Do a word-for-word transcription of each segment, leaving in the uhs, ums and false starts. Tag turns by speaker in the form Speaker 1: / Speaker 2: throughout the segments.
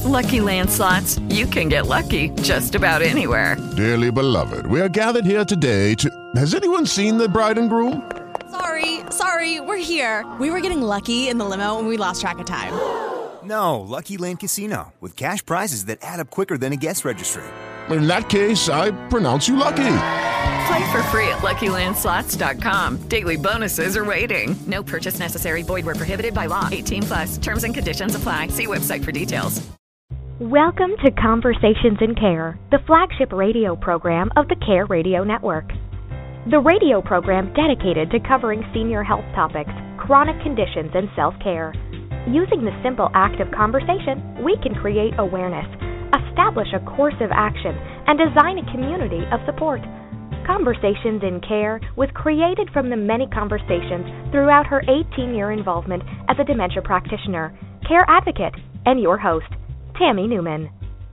Speaker 1: Lucky Land Slots, you can get lucky just about anywhere.
Speaker 2: Dearly beloved, we are gathered here today to... Has anyone seen the bride and groom?
Speaker 3: Sorry, sorry, we're here. We were getting lucky in the limo and we lost track of time.
Speaker 4: No, Lucky Land Casino, with cash prizes that add up quicker than a guest registry.
Speaker 2: In that case, I pronounce you lucky.
Speaker 1: Play for free at Lucky Land Slots dot com. Daily bonuses are waiting. No purchase necessary. Void where prohibited by law. eighteen plus. Terms and conditions apply. See website for details.
Speaker 5: Welcome to Conversations in Care, the flagship radio program of the Care Radio Network. The radio program dedicated to covering senior health topics, chronic conditions, and self-care. Using the simple act of conversation, we can create awareness, establish a course of action, and design a community of support. Conversations in Care was created from the many conversations throughout her eighteen-year involvement as a dementia practitioner, care advocate, and your host, Tammy Newman.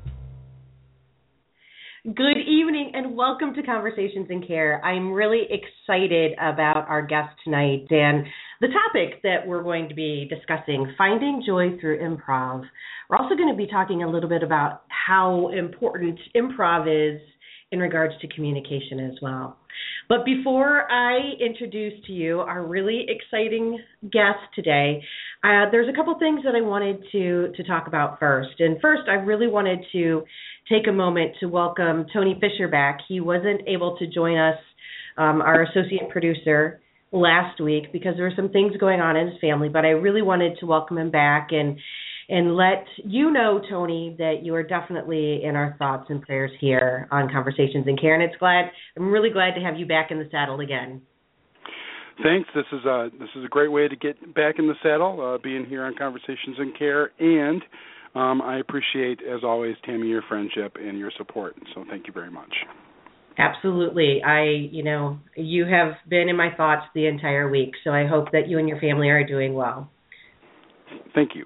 Speaker 6: Good evening and welcome to Conversations in Care. I'm really excited about our guest tonight and the topic that we're going to be discussing, finding joy through improv. We're also going to be talking a little bit about how important improv is in regards to communication as well. But before I introduce to you our really exciting guest today, uh, there's a couple things that I wanted to, to talk about first. And first, I really wanted to take a moment to welcome Tony Fisher back. He wasn't able to join us, um, our associate producer, last week because there were some things going on in his family, but I really wanted to welcome him back and and let you know, Tony, that you are definitely in our thoughts and prayers here on Conversations in Care. And it's glad, I'm really glad to have you back in the saddle again.
Speaker 7: Thanks. This is a, this is a great way to get back in the saddle, uh, being here on Conversations in Care. And um, I appreciate, as always, Tammy, your friendship and your support. So thank you very much.
Speaker 6: Absolutely. I, you know, you have been in my thoughts the entire week, so I hope that you and your family are doing well.
Speaker 7: Thank you.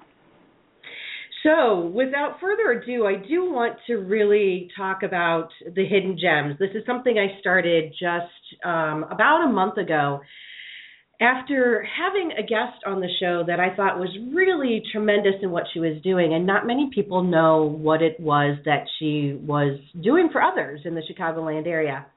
Speaker 6: So, without further ado, I do want to really talk about the hidden gems. This is something I started just um, about a month ago after having a guest on the show that I thought was really tremendous in what she was doing, and not many people know what it was that she was doing for others in the Chicagoland area.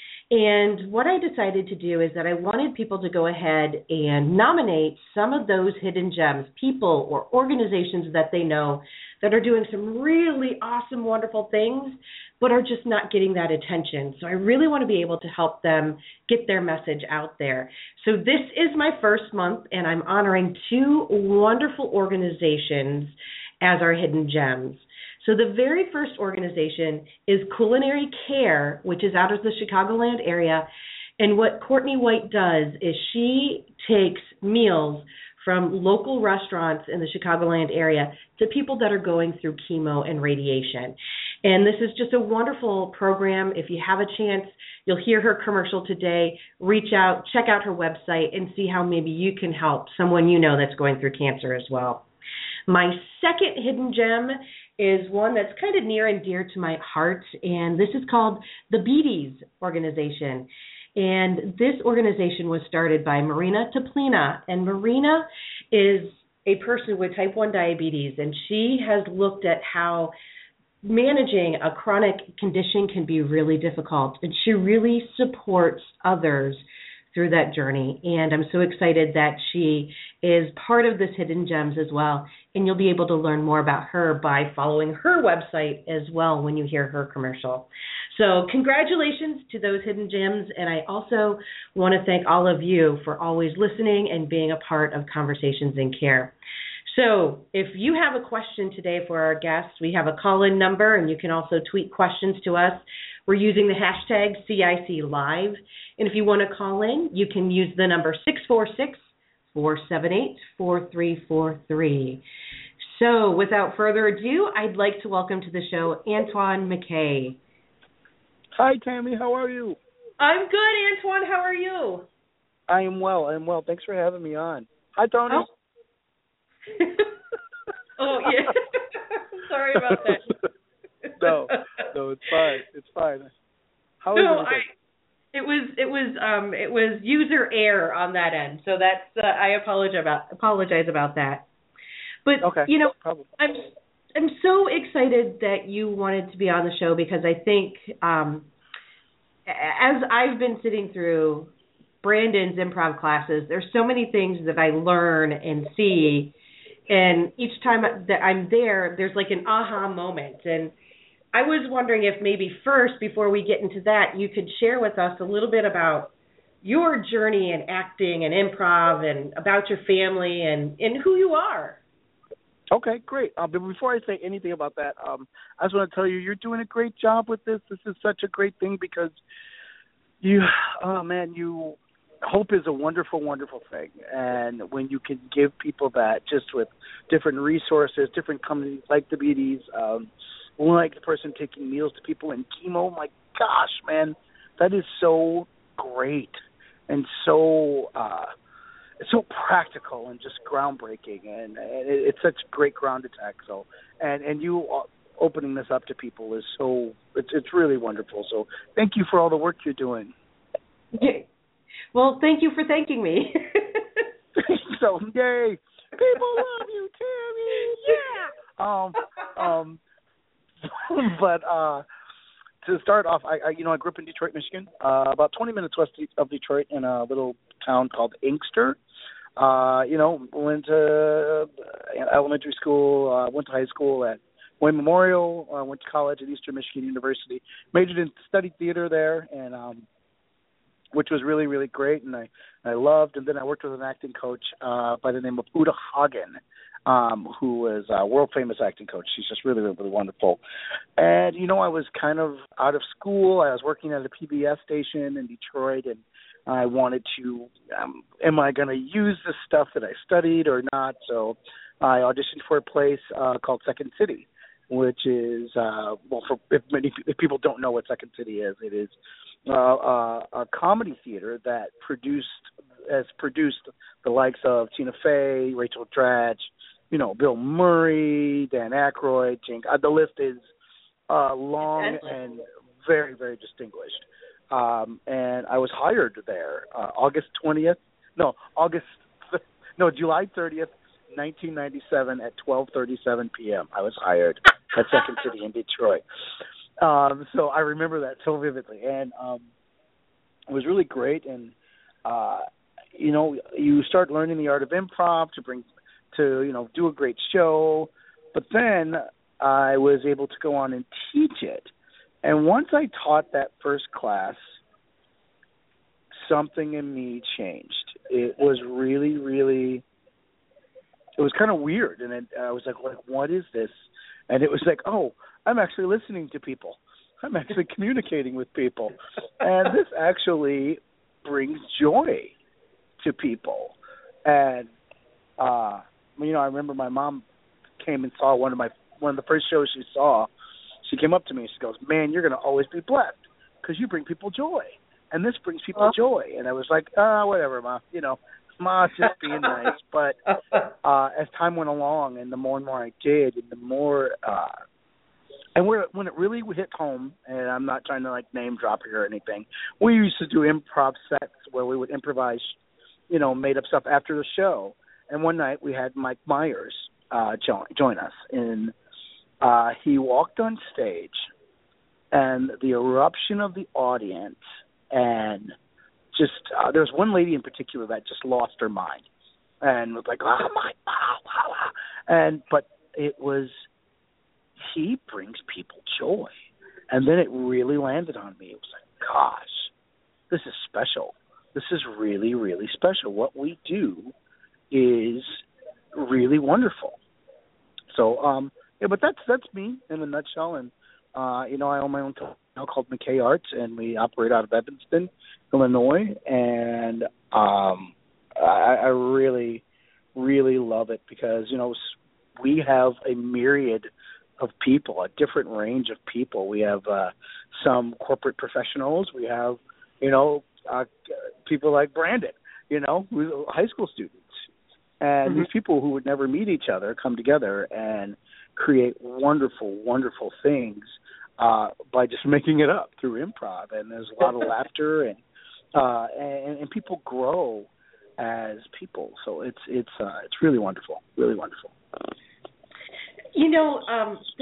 Speaker 6: And what I decided to do is that I wanted people to go ahead and nominate some of those hidden gems, people or organizations that they know that are doing some really awesome, wonderful things, but are just not getting that attention. So I really want to be able to help them get their message out there. So this is my first month, and I'm honoring two wonderful organizations as our hidden gems. So the very first organization is Culinary Care, which is out of the Chicagoland area. And what Courtney White does is she takes meals from local restaurants in the Chicagoland area to people that are going through chemo and radiation. And this is just a wonderful program. If you have a chance, you'll hear her commercial today. Reach out, check out her website, and see how maybe you can help someone you know that's going through cancer as well. My second hidden gem is one that's kind of near and dear to my heart, and this is called the Beaties Organization. And this organization was started by Marina Toplina, and Marina is a person with type one diabetes, and she has looked at how managing a chronic condition can be really difficult, and she really supports others through that journey. And I'm so excited that she is part of this Hidden Gems as well. And you'll be able to learn more about her by following her website as well when you hear her commercial. So congratulations to those Hidden Gems. And I also want to thank all of you for always listening and being a part of Conversations in Care. So if you have a question today for our guests, we have a call-in number, and you can also tweet questions to us. We're using the hashtag C I C Live. And if you want to call in, you can use the number six four six, four seven eight, four three four three. So without further ado, I'd like to welcome to the show Antoine McKay.
Speaker 8: Hi, Tammy. How are you?
Speaker 6: I'm good, Antoine. How are you?
Speaker 8: I am well. I am well. Thanks for having me on. Hi, Tony.
Speaker 6: Oh, oh yeah. Sorry about that.
Speaker 8: no, no, it's fine. It's fine. How is
Speaker 6: no,
Speaker 8: everything?
Speaker 6: I, it was it was um it was user error on that end, so that's uh, I apologize about apologize about that. But
Speaker 8: okay,
Speaker 6: you know,
Speaker 8: no problem.
Speaker 6: I'm I'm so excited that you wanted to be on the show because I think um, as I've been sitting through Brandon's improv classes, there's so many things that I learn and see, and each time that I'm there, there's like an aha moment. And I was wondering if maybe first, before we get into that, you could share with us a little bit about your journey in acting and improv and about your family and, and who you are.
Speaker 8: Okay, great. Uh, but before I say anything about that, um, I just want to tell you, you're doing a great job with this. This is such a great thing because you, oh man, you, hope is a wonderful, wonderful thing. And when you can give people that just with different resources, different companies like the Beauties, um, like the person taking meals to people in chemo, my gosh, man, that is so great and so uh, it's so practical and just groundbreaking. And, and it, it's such great ground attack. So, and, and you opening this up to people is so, it's, it's really wonderful. So thank you for all the work you're doing.
Speaker 6: Yeah. Well, thank you for thanking me.
Speaker 8: So, yay. People love you, Tammy. Yeah. Um, um, but uh, to start off, I, I, you know, I grew up in Detroit, Michigan, uh, about twenty minutes west of Detroit in a little town called Inkster. Uh, you know, went to elementary school, uh, went to high school at Wayne Memorial, uh, went to college at Eastern Michigan University, majored in studied theater there, and um, which was really, really great, and I, I loved. And then I worked with an acting coach uh, by the name of Uta Hagen, um, who was a world-famous acting coach. She's just really, really, really wonderful. And, you know, I was kind of out of school. I was working at a P B S station in Detroit, and I wanted to, um, am I going to use the stuff that I studied or not? So I auditioned for a place uh, called Second City, which is, uh, well, for if many if people don't know what Second City is, it is Uh, uh, a comedy theater that produced has produced the likes of Tina Fey, Rachel Dratch, you know, Bill Murray, Dan Aykroyd, Jane, uh, the list is uh, long and very, very distinguished. Um, and I was hired there uh, August twentieth, no, August, no, July thirtieth, nineteen ninety-seven at twelve thirty-seven p.m. I was hired at Second City in Detroit. Um, so I remember that so vividly, and um, it was really great. And uh, you know, you start learning the art of improv to bring to you know do a great show. But then I was able to go on and teach it. And once I taught that first class, something in me changed. It was really, really. It was kind of weird, and it, I was like, like, what is this? And it was like, oh, I'm actually listening to people. I'm actually communicating with people. And this actually brings joy to people. And, uh, you know, I remember my mom came and saw one of my one of the first shows she saw. She came up to me and she goes, man, you're going to always be blessed because you bring people joy. And this brings people oh. joy. And I was like, ah, oh, whatever, Ma. You know, Ma's just being nice. But uh, as time went along and the more and more I did and the more uh, – and where, when it really hit home, and I'm not trying to, like, name drop here or anything, we used to do improv sets where we would improvise, you know, made-up stuff after the show. And one night we had Mike Myers uh, join, join us. And uh, he walked on stage, and the eruption of the audience and just uh, there was one lady in particular that just lost her mind and was like, oh, my, wow, wow, wow. And, but it was – he brings people joy. And then it really landed on me. It was like, gosh, this is special. This is really, really special. What we do is really wonderful. So, um, yeah, but that's that's me in a nutshell. And, uh, you know, I own my own company now called McKay Arts, and we operate out of Evanston, Illinois. And um, I, I really, really love it because, you know, we have a myriad of people, a different range of people. We have uh, some corporate professionals. We have, you know, uh, people like Brandon, you know, high school students. And mm-hmm. these people who would never meet each other come together and create wonderful, wonderful things uh, by just making it up through improv. And there's a lot of laughter, and, uh, and and people grow as people. So it's it's uh, it's really wonderful, really wonderful.
Speaker 6: You know, um, there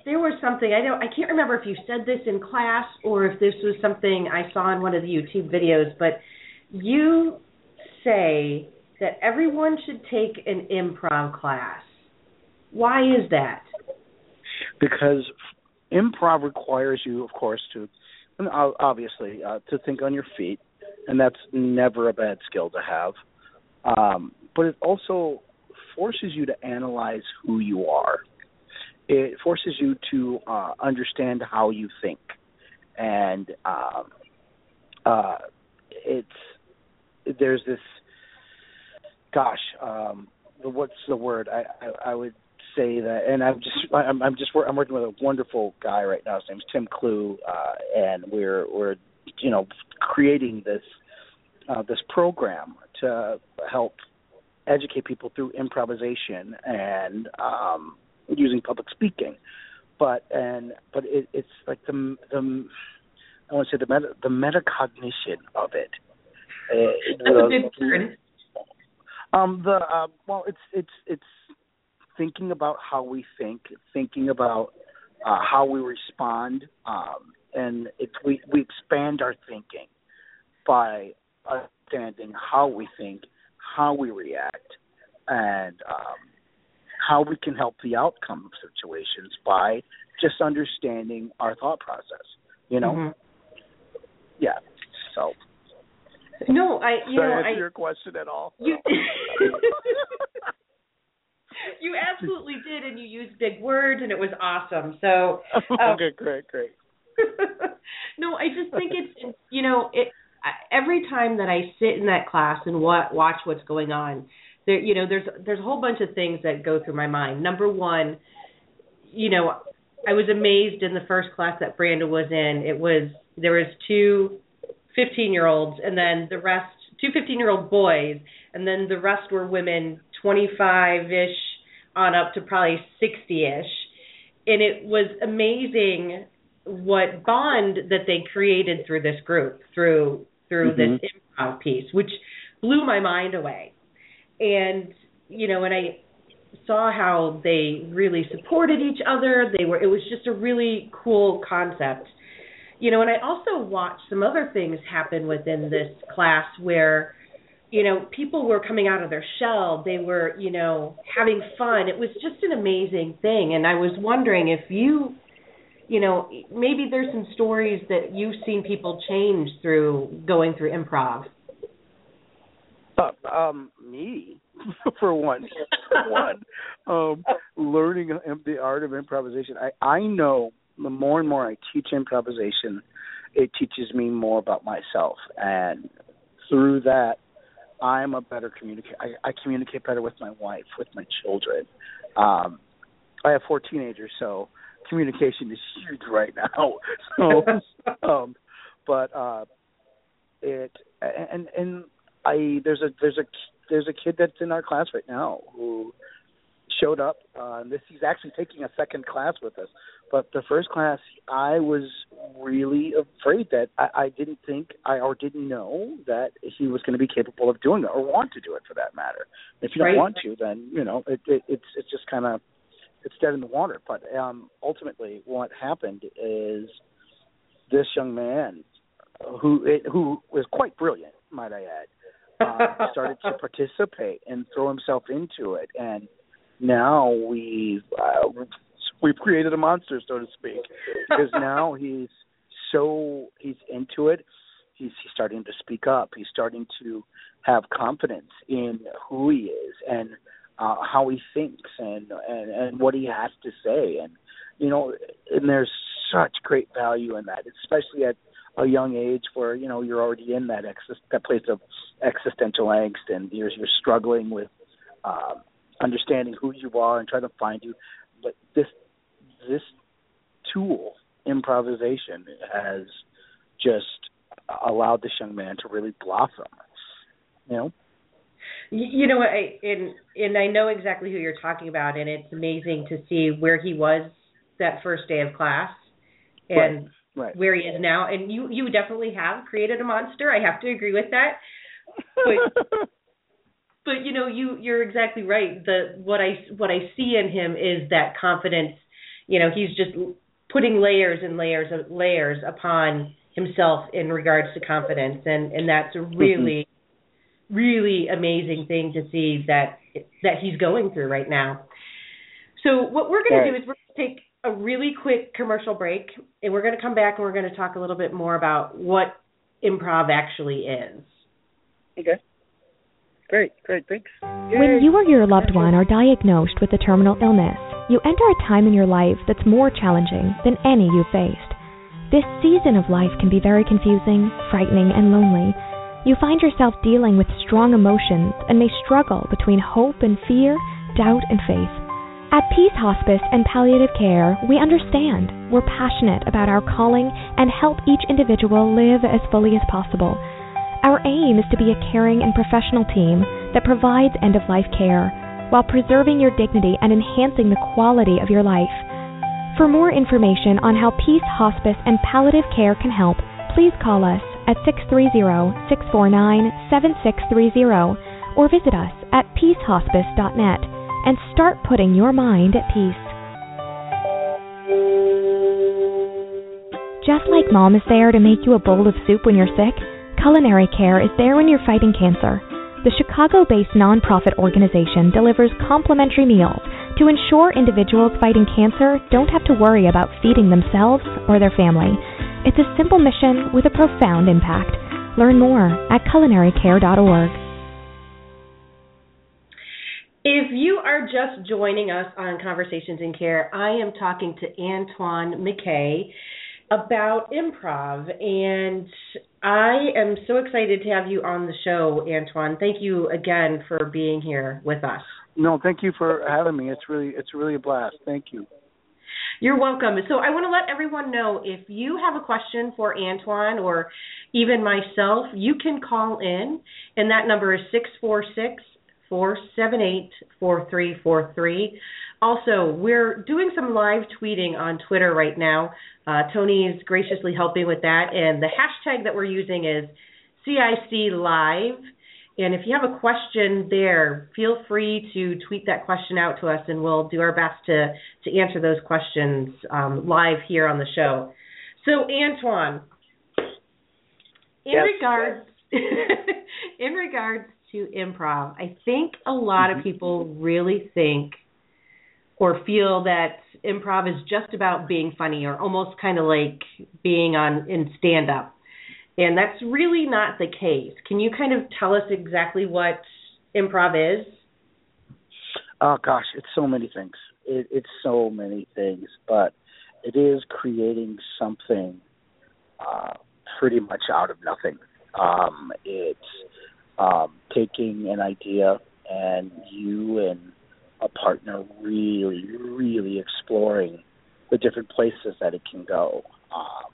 Speaker 6: there was something, I don't, I can't remember if you said this in class or if this was something I saw in one of the YouTube videos, but you say that everyone should take an improv class. Why is that?
Speaker 8: Because improv requires you, of course, to, obviously, uh, to think on your feet, and that's never a bad skill to have. Um, but it also forces you to analyze who you are. It forces you to uh, understand how you think, and um, uh, it's there's this. Gosh, um, what's the word? I, I, I would say that, and I'm just I'm, I'm just I'm working with a wonderful guy right now. His name's Tim Clue, uh, and we're we're you know creating this uh, this program to help educate people through improvisation and um, using public speaking. But and but it, it's like the the I want to say the meta, the metacognition of it. Uh,
Speaker 6: That's a big word.
Speaker 8: Um, the uh, well, it's it's it's thinking about how we think, thinking about uh, how we respond, um, and it's we we expand our thinking by understanding how we think, how we react, and um, how we can help the outcome of situations by just understanding our thought process. You know,
Speaker 6: mm-hmm.
Speaker 8: yeah. So.
Speaker 6: No, I. You
Speaker 8: Did
Speaker 6: know,
Speaker 8: I answer
Speaker 6: I,
Speaker 8: your question at all?
Speaker 6: You, you absolutely did, and you used big words, and it was awesome. So. Um,
Speaker 8: okay, great, great.
Speaker 6: No, I just think it's you know it. Every time that I sit in that class and wa- watch what's going on, there you know there's there's a whole bunch of things that go through my mind. Number one, you know, I was amazed in the first class that Branda was in. It was there was two fifteen-year-olds, and then the rest, two fifteen-year-old boys, and then the rest were women, twenty-five-ish on up to probably sixty-ish. And it was amazing what bond that they created through this group, through through mm-hmm. this improv piece, which blew my mind away. And, you know, and I saw how they really supported each other. They were, it was just a really cool concept. You know, and I also watched some other things happen within this class where, you know, people were coming out of their shell. They were, you know, having fun. It was just an amazing thing. And I was wondering if you, you know, maybe there's some stories that you've seen people change through going through improv.
Speaker 8: Uh, um, me, for one, for one, um, learning the art of improvisation. I, I know. The more and more I teach improvisation, it teaches me more about myself. And through that, I'm a better communicator. I, I communicate better with my wife, with my children. Um, I have four teenagers, so communication is huge right now. So, um, but uh, it and and I there's a there's a there's a kid that's in our class right now who showed up. Uh, and this he's actually taking a second class with us. But the first class, I was really afraid that I, I didn't think I or didn't know that he was going to be capable of doing it or want to do it for that matter. If you don't
Speaker 6: right.
Speaker 8: want to, then you know it, it, it's it's just kind of it's dead in the water. But um, ultimately, what happened is this young man who it, who was quite brilliant, might I add, uh, started to participate and throw himself into it, and now we've. Uh, We've created a monster, so to speak, because now he's so he's into it. He's, he's starting to speak up. He's starting to have confidence in who he is and uh, how he thinks and, and and what he has to say. And you know, and there's such great value in that, especially at a young age where you know you're already in that ex- that place of existential angst and you're you're struggling with uh, understanding who you are and trying to find you. But this this tool, improvisation, has just allowed this young man to really blossom. You know?
Speaker 6: You know, I, and, and I know exactly who you're talking about, and it's amazing to see where he was that first day of class and
Speaker 8: right, right.
Speaker 6: where he is now. And you, you definitely have created a monster. I have to agree with that. But, but you know, you, you're exactly right. The what I what I see in him is that confidence. you know, he's just putting layers and layers of layers upon himself in regards to confidence, and and that's a really mm-hmm. really amazing thing to see that that he's going through right now. So what we're going right. to do is we're going to take a really quick commercial break, and we're going to come back and we're going to talk a little bit more about what improv actually is.
Speaker 8: Okay. Great, great, thanks. Yay.
Speaker 5: When you or your loved one are diagnosed with a terminal illness, you enter a time in your life that's more challenging than any you've faced. This season of life can be very confusing, frightening, and lonely. You find yourself dealing with strong emotions and may struggle between hope and fear, doubt and faith. At Peace Hospice and Palliative Care, we understand. We're passionate about our calling and help each individual live as fully as possible. Our aim is to be a caring and professional team that provides end-of-life care while preserving your dignity and enhancing the quality of your life. For more information on how Peace Hospice and Palliative Care can help, please call us at six three zero, six four nine, seven six three zero or visit us at peace hospice dot net and start putting your mind at peace. Just like Mom is there to make you a bowl of soup when you're sick, Culinary Care is there when you're fighting cancer. The Chicago-based nonprofit organization delivers complimentary meals to ensure individuals fighting cancer don't have to worry about feeding themselves or their family. It's a simple mission with a profound impact. Learn more at culinary care dot org.
Speaker 6: If you are just joining us on Conversations in Care, I am talking to Antoine McKay about improv, and I am so excited to have you on the show, Antoine. Thank you again for being here with us.
Speaker 8: No, thank you for having me. It's really it's really a blast. Thank you.
Speaker 6: You're welcome. So I want to let everyone know, if you have a question for Antoine or even myself, you can call in, and that number is six four six, four seven eight, four three four three. Also, we're doing some live tweeting on Twitter right now. Uh, Tony is graciously helping with that, and the hashtag that we're using is C I C Live. And if you have a question there, feel free to tweet that question out to us, and we'll do our best to, to answer those questions um, live here on the show. So, Antoine, in
Speaker 8: yes.
Speaker 6: regards in regards to improv, I think a lot mm-hmm. of people really think or feel that improv is just about being funny, or almost kind of like being on in stand-up. And that's really not the case. Can you kind of tell us exactly what improv is?
Speaker 8: Oh, gosh, it's so many things. It, it's so many things. But it is creating something uh, pretty much out of nothing. Um, it's um, taking an idea and you and a partner really, really exploring the different places that it can go. Um,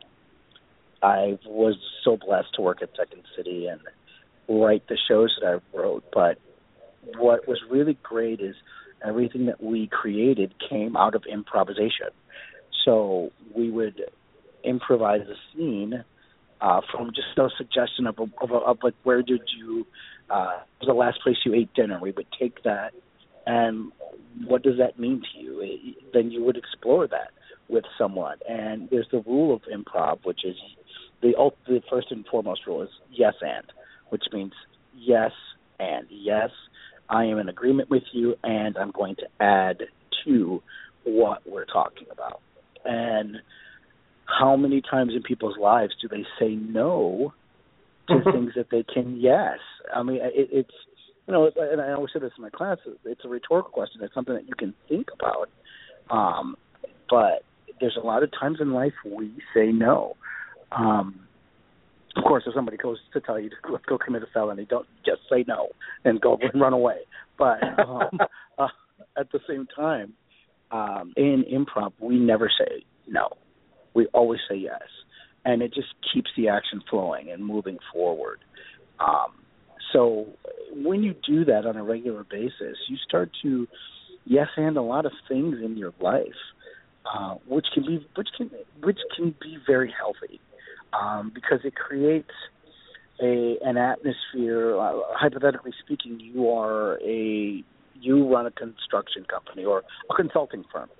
Speaker 8: I was so blessed to work at Second City and write the shows that I wrote, but what was really great is everything that we created came out of improvisation. So we would improvise a scene uh, from just a suggestion of, a, of, a, of like, where did you, uh, was the last place you ate dinner? We would take that, and what does that mean to you? It, then you would explore that with someone. And there's the rule of improv, which is the, the first and foremost rule is yes and, which means yes and. Yes, I am in agreement with you, and I'm going to add to what we're talking about. And how many times in people's lives do they say no to things that they can yes? I mean, it, it's, you know, and I always say this in my class, it's a rhetorical question. It's something that you can think about. Um, but there's a lot of times in life we say no. Um, of course, if somebody goes to tell you to let's go commit a felony, don't just say no and go and run away. But um, uh, at the same time, um, in improv, we never say no. We always say yes. And it just keeps the action flowing and moving forward. Um, so when you do that on a regular basis, you start to yes and a lot of things in your life, uh, which can be which can which can be very healthy, um, because it creates a an atmosphere. Uh, hypothetically speaking, you are a you run a construction company or a consulting firm.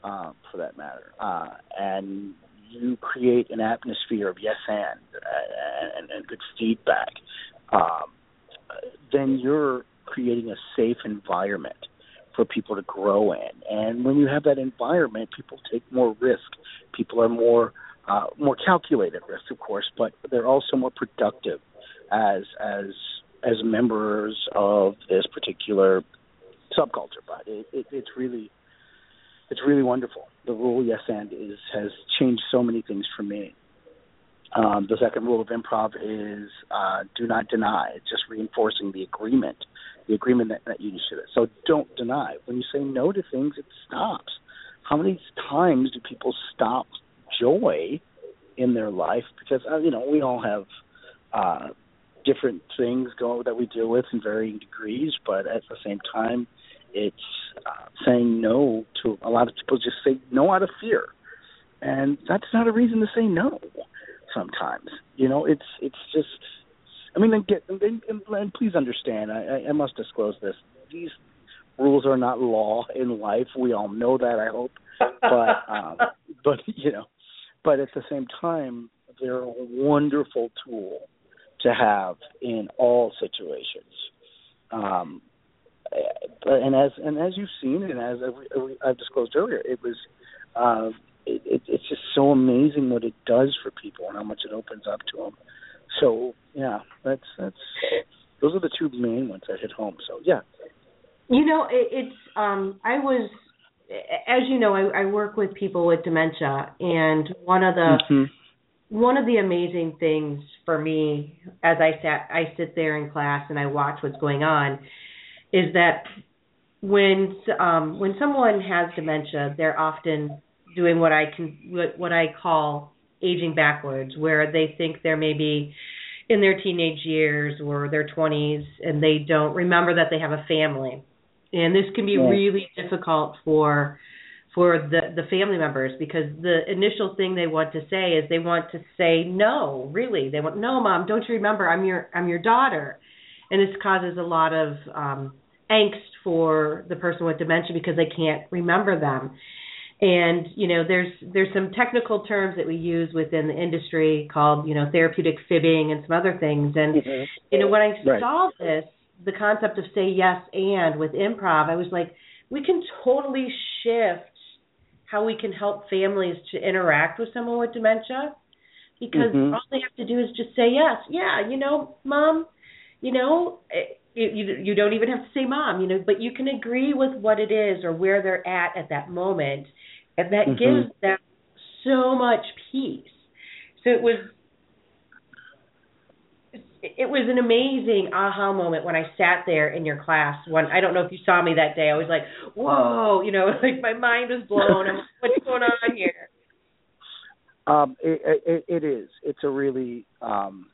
Speaker 8: uh, for that matter, uh, and you create an atmosphere of yes and and, and good feedback, um, then you're creating a safe environment for people to grow in. And when you have that environment, people take more risk. People are more uh, more calculated risk, of course, but they're also more productive as as as members of this particular subculture. But it, it, it's really it's really wonderful. The rule yes and is has changed so many things for me. Um, the second rule of improv is uh, do not deny. It's just reinforcing the agreement, the agreement that, that you should. So don't deny. When you say no to things, it stops. How many times do people stop joy in their life? Because, uh, you know, we all have uh, different things go that we deal with in varying degrees, but at the same time, it's uh, saying no to a lot of people just say no out of fear. And that's not a reason to say no. Sometimes, you know, it's it's just. I mean, and, get, and, and, and please understand. I, I must disclose this. These rules are not law in life. We all know that. I hope, but um, but you know, but at the same time, they're a wonderful tool to have in all situations. Um, and as and as you've seen, and as I, I've disclosed earlier, it was. Uh, It, it, it's just so amazing what it does for people and how much it opens up to them. So yeah, that's that's those are the two main ones that hit home. So yeah,
Speaker 6: you know, it, it's um, I was, as you know, I, I work with people with dementia, and one of the mm-hmm. one of the amazing things for me as I sat I sit there in class and I watch what's going on is that when um, when someone has dementia, they're often doing what I can, what, what I call aging backwards, where they think they're maybe in their teenage years or their twenties, and they don't remember that they have a family. And this can be yeah. really difficult for for the, the family members, because the initial thing they want to say is they want to say no. Really, they want no, Mom. Don't you remember? I'm your I'm your daughter, and this causes a lot of um, angst for the person with dementia because they can't remember them. And, you know, there's there's some technical terms that we use within the industry called, you know, therapeutic fibbing and some other things. And, mm-hmm. you know, when I right. saw this, the concept of say yes and with improv, I was like, we can totally shift how we can help families to interact with someone with dementia, because mm-hmm. all they have to do is just say yes. Yeah, you know, Mom, you know, you, you, you don't even have to say Mom, you know, but you can agree with what it is or where they're at at that moment. And that mm-hmm. gives them so much peace. So it was it was an amazing aha moment when I sat there in your class. When I don't know if you saw me that day, I was like, whoa, you know, like my mind was blown. I'm like, what's going on here?
Speaker 8: Um, it, it, it is. It's a really um,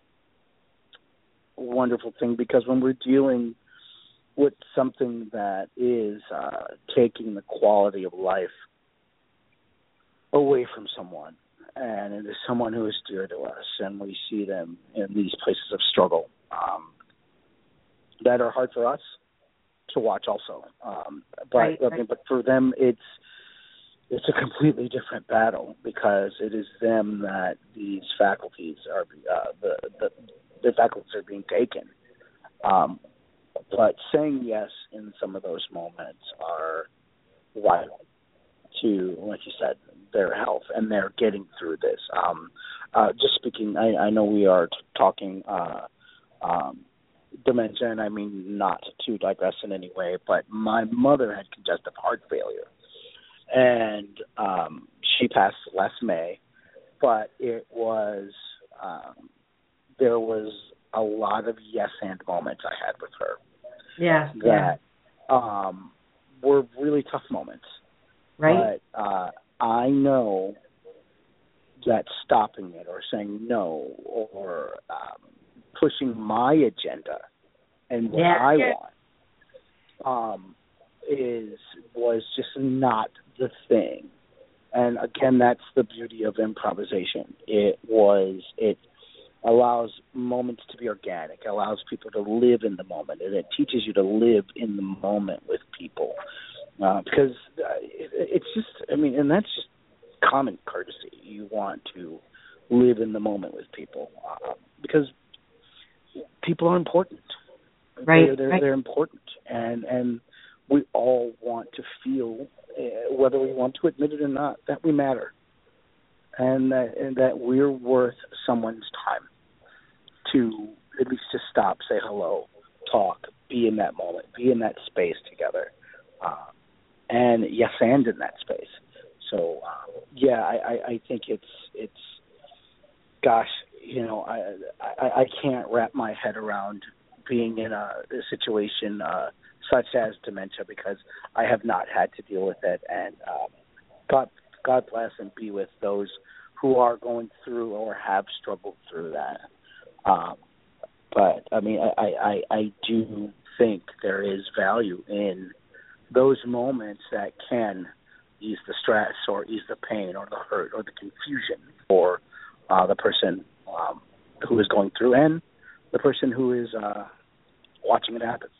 Speaker 8: wonderful thing, because when we're dealing with something that is uh, taking the quality of life away from someone, and it is someone who is dear to us, and we see them in these places of struggle um, that are hard for us to watch also. Um, but
Speaker 6: right,
Speaker 8: I mean, but for them, it's it's a completely different battle, because it is them that these faculties are uh, the, the the faculties are being taken. Um, but saying yes in some of those moments are vital to, like you said, their health, and they're getting through this. Um, uh, just speaking, I, I know we are t- talking uh, um, dementia, and I mean not to digress in any way, but my mother had congestive heart failure, and um, she passed last May, but it was, um, there was a lot of yes and moments I had with her.
Speaker 6: Yeah.
Speaker 8: That yeah. um, were really tough moments.
Speaker 6: Right.
Speaker 8: But uh, I know that stopping it or saying no or um, pushing my agenda and what
Speaker 6: yeah,
Speaker 8: I
Speaker 6: yeah.
Speaker 8: want um, is was just not the thing. And again, that's the beauty of improvisation. It was it allows moments to be organic, allows people to live in the moment, and it teaches you to live in the moment with people. uh, because it, it's just, I mean, and that's just common courtesy. You want to live in the moment with people uh, because people are important.
Speaker 6: Right.
Speaker 8: They're, they're,
Speaker 6: right.
Speaker 8: they're important, and and we all want to feel, uh, whether we want to admit it or not, that we matter, and that and that we're worth someone's time to at least just stop, say hello, talk, be in that moment, be in that space together, uh, and yes, and in that space. So uh, yeah, I, I, I think it's it's, gosh, you know, I, I I can't wrap my head around being in a, a situation uh, such as dementia because I have not had to deal with it, and um, God God bless and be with those who are going through or have struggled through that. Um, but I mean, I, I I do think there is value in those moments that can ease the stress or ease the pain or the hurt or the confusion for uh, the person um, who is going through and the person who is uh, watching it happen.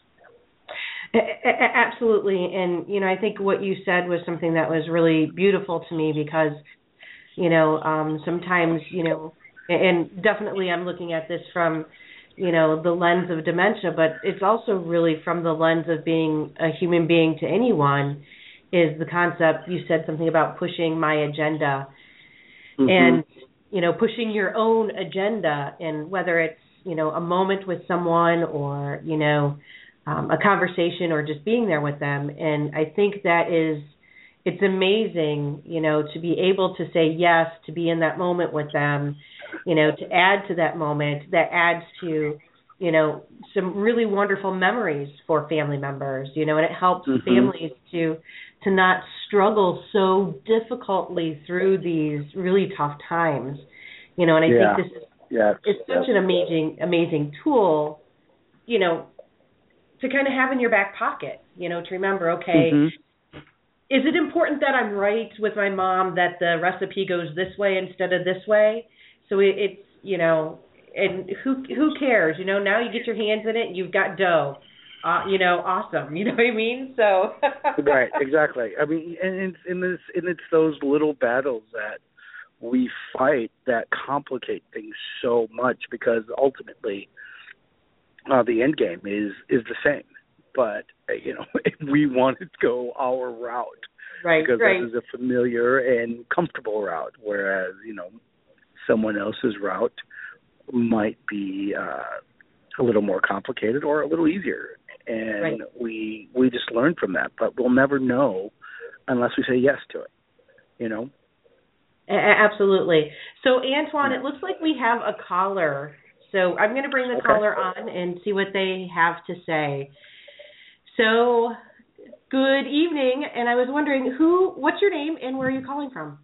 Speaker 6: Absolutely. And, you know, I think what you said was something that was really beautiful to me because, you know, um, sometimes, you know, and definitely I'm looking at this from, you know, the lens of dementia, but it's also really from the lens of being a human being to anyone is the concept. You said something about pushing my agenda mm-hmm. and, you know, pushing your own agenda, and whether it's, you know, a moment with someone or, you know, um, a conversation or just being there with them. And I think that is, it's amazing, you know, to be able to say yes, to be in that moment with them, you know, to add to that moment that adds to, you know, some really wonderful memories for family members, you know, and it helps mm-hmm. families to to not struggle so difficultly through these really tough times, you know, and I
Speaker 8: yeah.
Speaker 6: think this is
Speaker 8: yeah.
Speaker 6: it's such
Speaker 8: yeah.
Speaker 6: an amazing, amazing tool, you know, to kind of have in your back pocket, you know, to remember, okay,
Speaker 8: mm-hmm.
Speaker 6: is it important that I'm right with my mom that the recipe goes this way instead of this way? So it, it's, you know, and who who cares? You know, now you get your hands in it and you've got dough. Uh, you know, awesome. You know what I mean? So
Speaker 8: right, exactly. I mean, and it's and it's and it's those little battles that we fight that complicate things so much because ultimately uh, the end game is is the same. But you know, we want to go our route,
Speaker 6: right?
Speaker 8: Because
Speaker 6: right.
Speaker 8: that is a familiar and comfortable route, whereas you know, someone else's route might be uh, a little more complicated or a little easier. And
Speaker 6: right.
Speaker 8: we we just learn from that, but we'll never know unless we say yes to it, you know?
Speaker 6: A- absolutely. So, Antoine, it looks like we have a caller. So I'm going to bring the
Speaker 8: okay.
Speaker 6: caller on and see what they have to say. So, good evening, and I was wondering, who? what's your name and where are you calling from?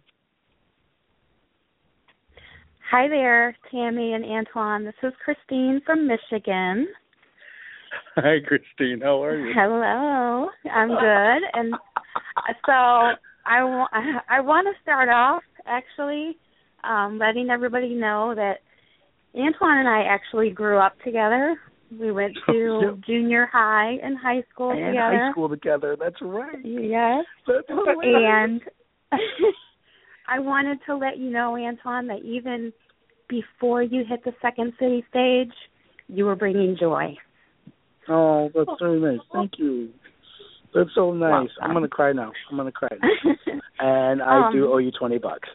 Speaker 9: Hi there, Tammy and Antoine. This is Christine from Michigan.
Speaker 8: Hi, Christine. How are you?
Speaker 9: Hello. I'm good. And so I, w- I want to start off, actually, um, letting everybody know that Antoine and I actually grew up together. We went to yep. junior high and high school
Speaker 8: and
Speaker 9: together.
Speaker 8: high school together. That's right.
Speaker 9: Yes.
Speaker 8: That's
Speaker 9: and I wanted to let you know, Antoine, that even before you hit the Second City stage, you were bringing joy.
Speaker 8: Oh, that's very nice. Thank you. That's so nice. Well, I'm going to cry now. I'm going to cry now. And I um, do owe you twenty bucks.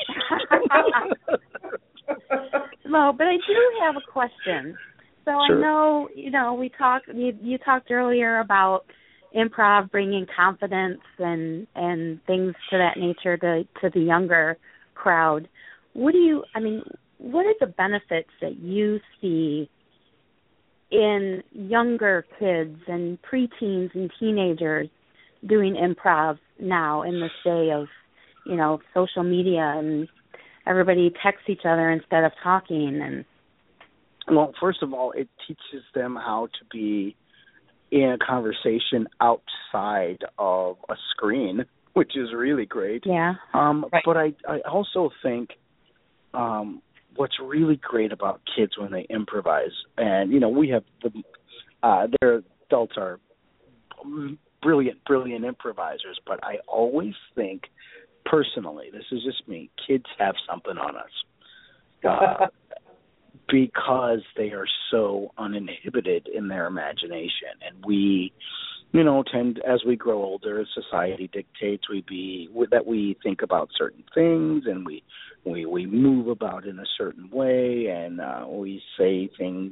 Speaker 9: No, but I do have a question. So sure. I know, you know, we talked, you, you talked earlier about improv bringing confidence and, and things to that nature to, to the younger crowd. What do you, I mean, what are the benefits that you see in younger kids and preteens and teenagers doing improv now in this day of, you know, social media and everybody texts each other instead of talking? And
Speaker 8: well, first of all, it teaches them how to be in a conversation outside of a screen, which is really great.
Speaker 9: Yeah.
Speaker 8: Um,
Speaker 9: right.
Speaker 8: But I, I also think um, what's really great about kids when they improvise, and, you know, we have the, uh, their adults are brilliant, brilliant improvisers, but I always think, personally, this is just me, kids have something on us. Uh, because they are so uninhibited in their imagination. And we, you know, tend, as we grow older, society dictates we be that we think about certain things, and we we, we move about in a certain way, and uh, we say things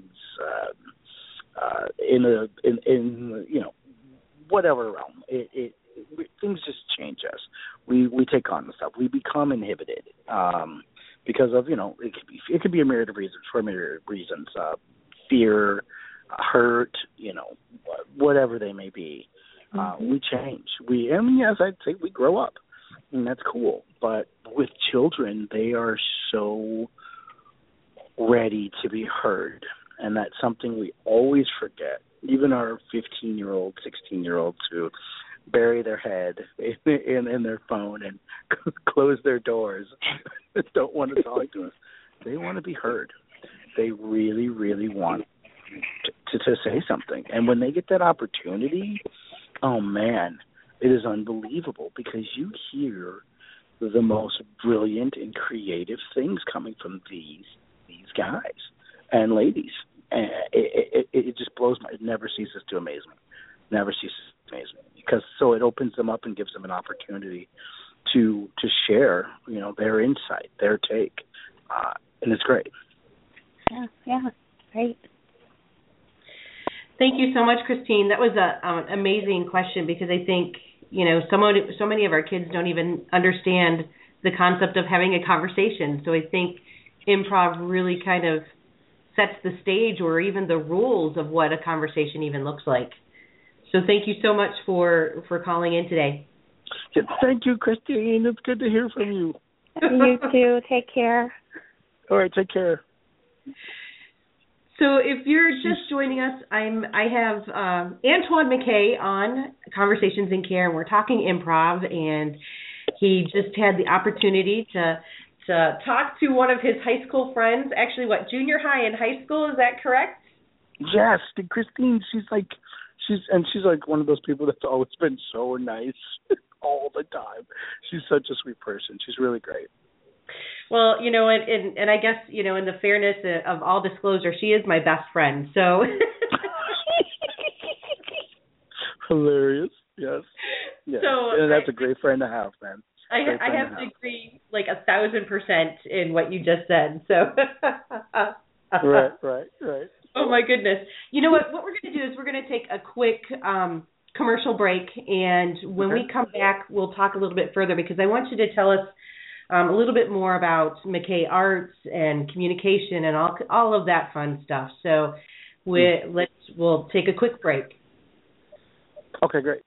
Speaker 8: uh, uh, in a in, in you know whatever realm. It, it, it things just change us. We we take on the stuff. We become inhibited. Um, Because of, you know, it could be it could be a myriad of reasons, for a myriad of reasons, uh, fear, uh, hurt, you know, whatever they may be. Uh, mm-hmm. We change. We, and yes, I'd say we grow up, and that's cool. But with children, they are so ready to be heard, and that's something we always forget. Even our fifteen-year-old, sixteen-year-olds who bury their head in, in, in their phone and close their doors, don't want to talk to us. They want to be heard. They really, really want to, to, to say something. And when they get that opportunity, oh, man, it is unbelievable, because you hear the most brilliant and creative things coming from these these guys and ladies. And it, it, it just blows my – it never ceases to amaze me. Never ceases to amaze me. Because so it opens them up and gives them an opportunity to to share, you know, their insight, their take, uh, and it's great.
Speaker 9: Yeah, yeah, great.
Speaker 6: Thank you so much, Christine. That was a, um, an amazing question, because I think, you know, someone, so many of our kids don't even understand the concept of having a conversation. So I think improv really kind of sets the stage, or even the rules of what a conversation even looks like. So thank you so much for, for calling in today.
Speaker 8: Thank you, Christine. It's good to hear from you.
Speaker 9: You too. Take care.
Speaker 8: All right, take care.
Speaker 6: So if you're just joining us, I'm I have um, Antoine McKay on Conversations in Care, and we're talking improv, and he just had the opportunity to to talk to one of his high school friends. Actually, what, junior high and high school, is that correct?
Speaker 8: Yes, and Christine, she's like. She's and she's like one of those people that's always been so nice all the time. She's such a sweet person. She's really great.
Speaker 6: Well, you know, and, and, and I guess, you know, in the fairness of all disclosure, she is my best friend. So
Speaker 8: hilarious. Yes. yes.
Speaker 6: So
Speaker 8: and that's
Speaker 6: I,
Speaker 8: a great friend to have, man.
Speaker 6: I, I have to, to agree like a thousand percent in what you just said. So
Speaker 8: right, right, right.
Speaker 6: Oh, my goodness. You know what? What we're going to do is we're going to take a quick um, commercial break, and when okay. we come back, we'll talk a little bit further, because I want you to tell us um, a little bit more about McKay Arts and communication and all all of that fun stuff. So we let's we'll take a quick break.
Speaker 8: Okay, great.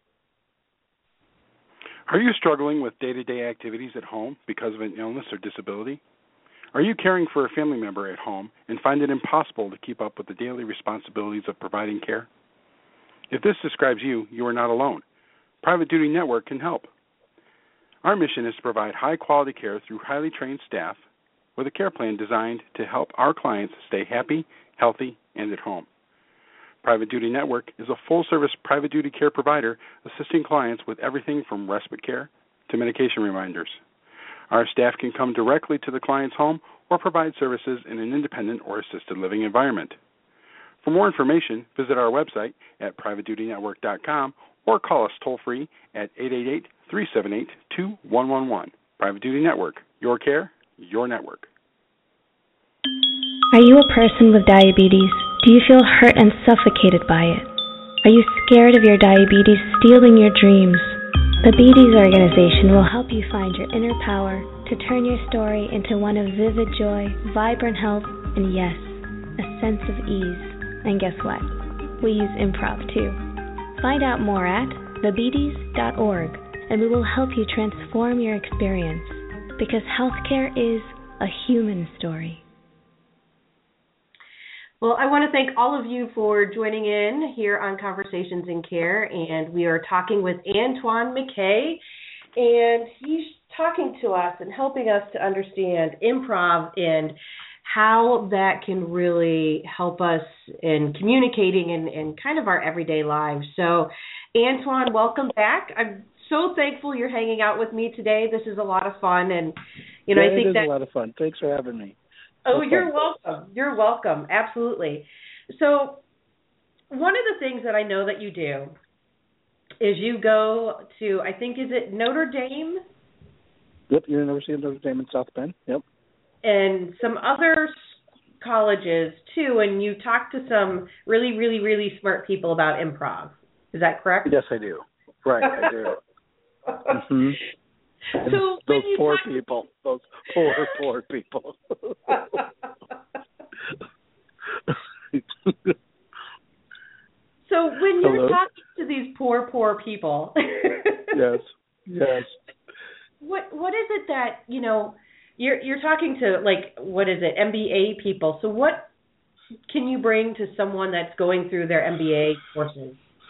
Speaker 7: Are you struggling with day-to-day activities at home because of an illness or disability? Are you caring for a family member at home and find it impossible to keep up with the daily responsibilities of providing care? If this describes you, you are not alone. Private Duty Network can help. Our mission is to provide high-quality care through highly trained staff with a care plan designed to help our clients stay happy, healthy, and at home. Private Duty Network is a full-service private duty care provider assisting clients with everything from respite care to medication reminders. Our staff can come directly to the client's home or provide services in an independent or assisted living environment. For more information, visit our website at private duty network dot com or call us toll-free at eight eight eight, three seven eight, two one one one. Private Duty Network, your care, your network.
Speaker 10: Are you a person with diabetes? Do you feel hurt and suffocated by it? Are you scared of your diabetes stealing your dreams? The B Ds organization will help you find your inner power to turn your story into one of vivid joy, vibrant health, and yes, a sense of ease. And guess what? We use improv too. Find out more at the b d s dot org, and we will help you transform your experience, because healthcare is a human story.
Speaker 6: Well, I want to thank all of you for joining in here on Conversations in Care, and we are talking with Antoine McKay, and he's talking to us and helping us to understand improv and how that can really help us in communicating in, in kind of our everyday lives. So, Antoine, welcome back. I'm so thankful you're hanging out with me today. This is a lot of fun, and you know,
Speaker 8: yeah,
Speaker 6: I think
Speaker 8: it is
Speaker 6: that
Speaker 8: a lot of fun. Thanks for having me.
Speaker 6: Oh,
Speaker 8: That's
Speaker 6: you're
Speaker 8: fun.
Speaker 6: welcome. You're welcome. Absolutely. So, one of the things that I know that you do is you go to, I think, is it Notre Dame?
Speaker 8: Yep, University of Notre Dame in South Bend. Yep.
Speaker 6: And some other colleges too, and you talk to some really, really, really smart people about improv. Is that correct?
Speaker 8: Yes, I do. Right, I do. mm-hmm.
Speaker 6: So
Speaker 8: those poor
Speaker 6: talk-
Speaker 8: people, those poor, poor people.
Speaker 6: So when you're
Speaker 8: Hello?
Speaker 6: talking to these poor, poor people,
Speaker 8: yes, yes.
Speaker 6: What what is it that you know? You're you're talking to, like, what is it, M B A people. So what can you bring to someone that's going through their M B A courses?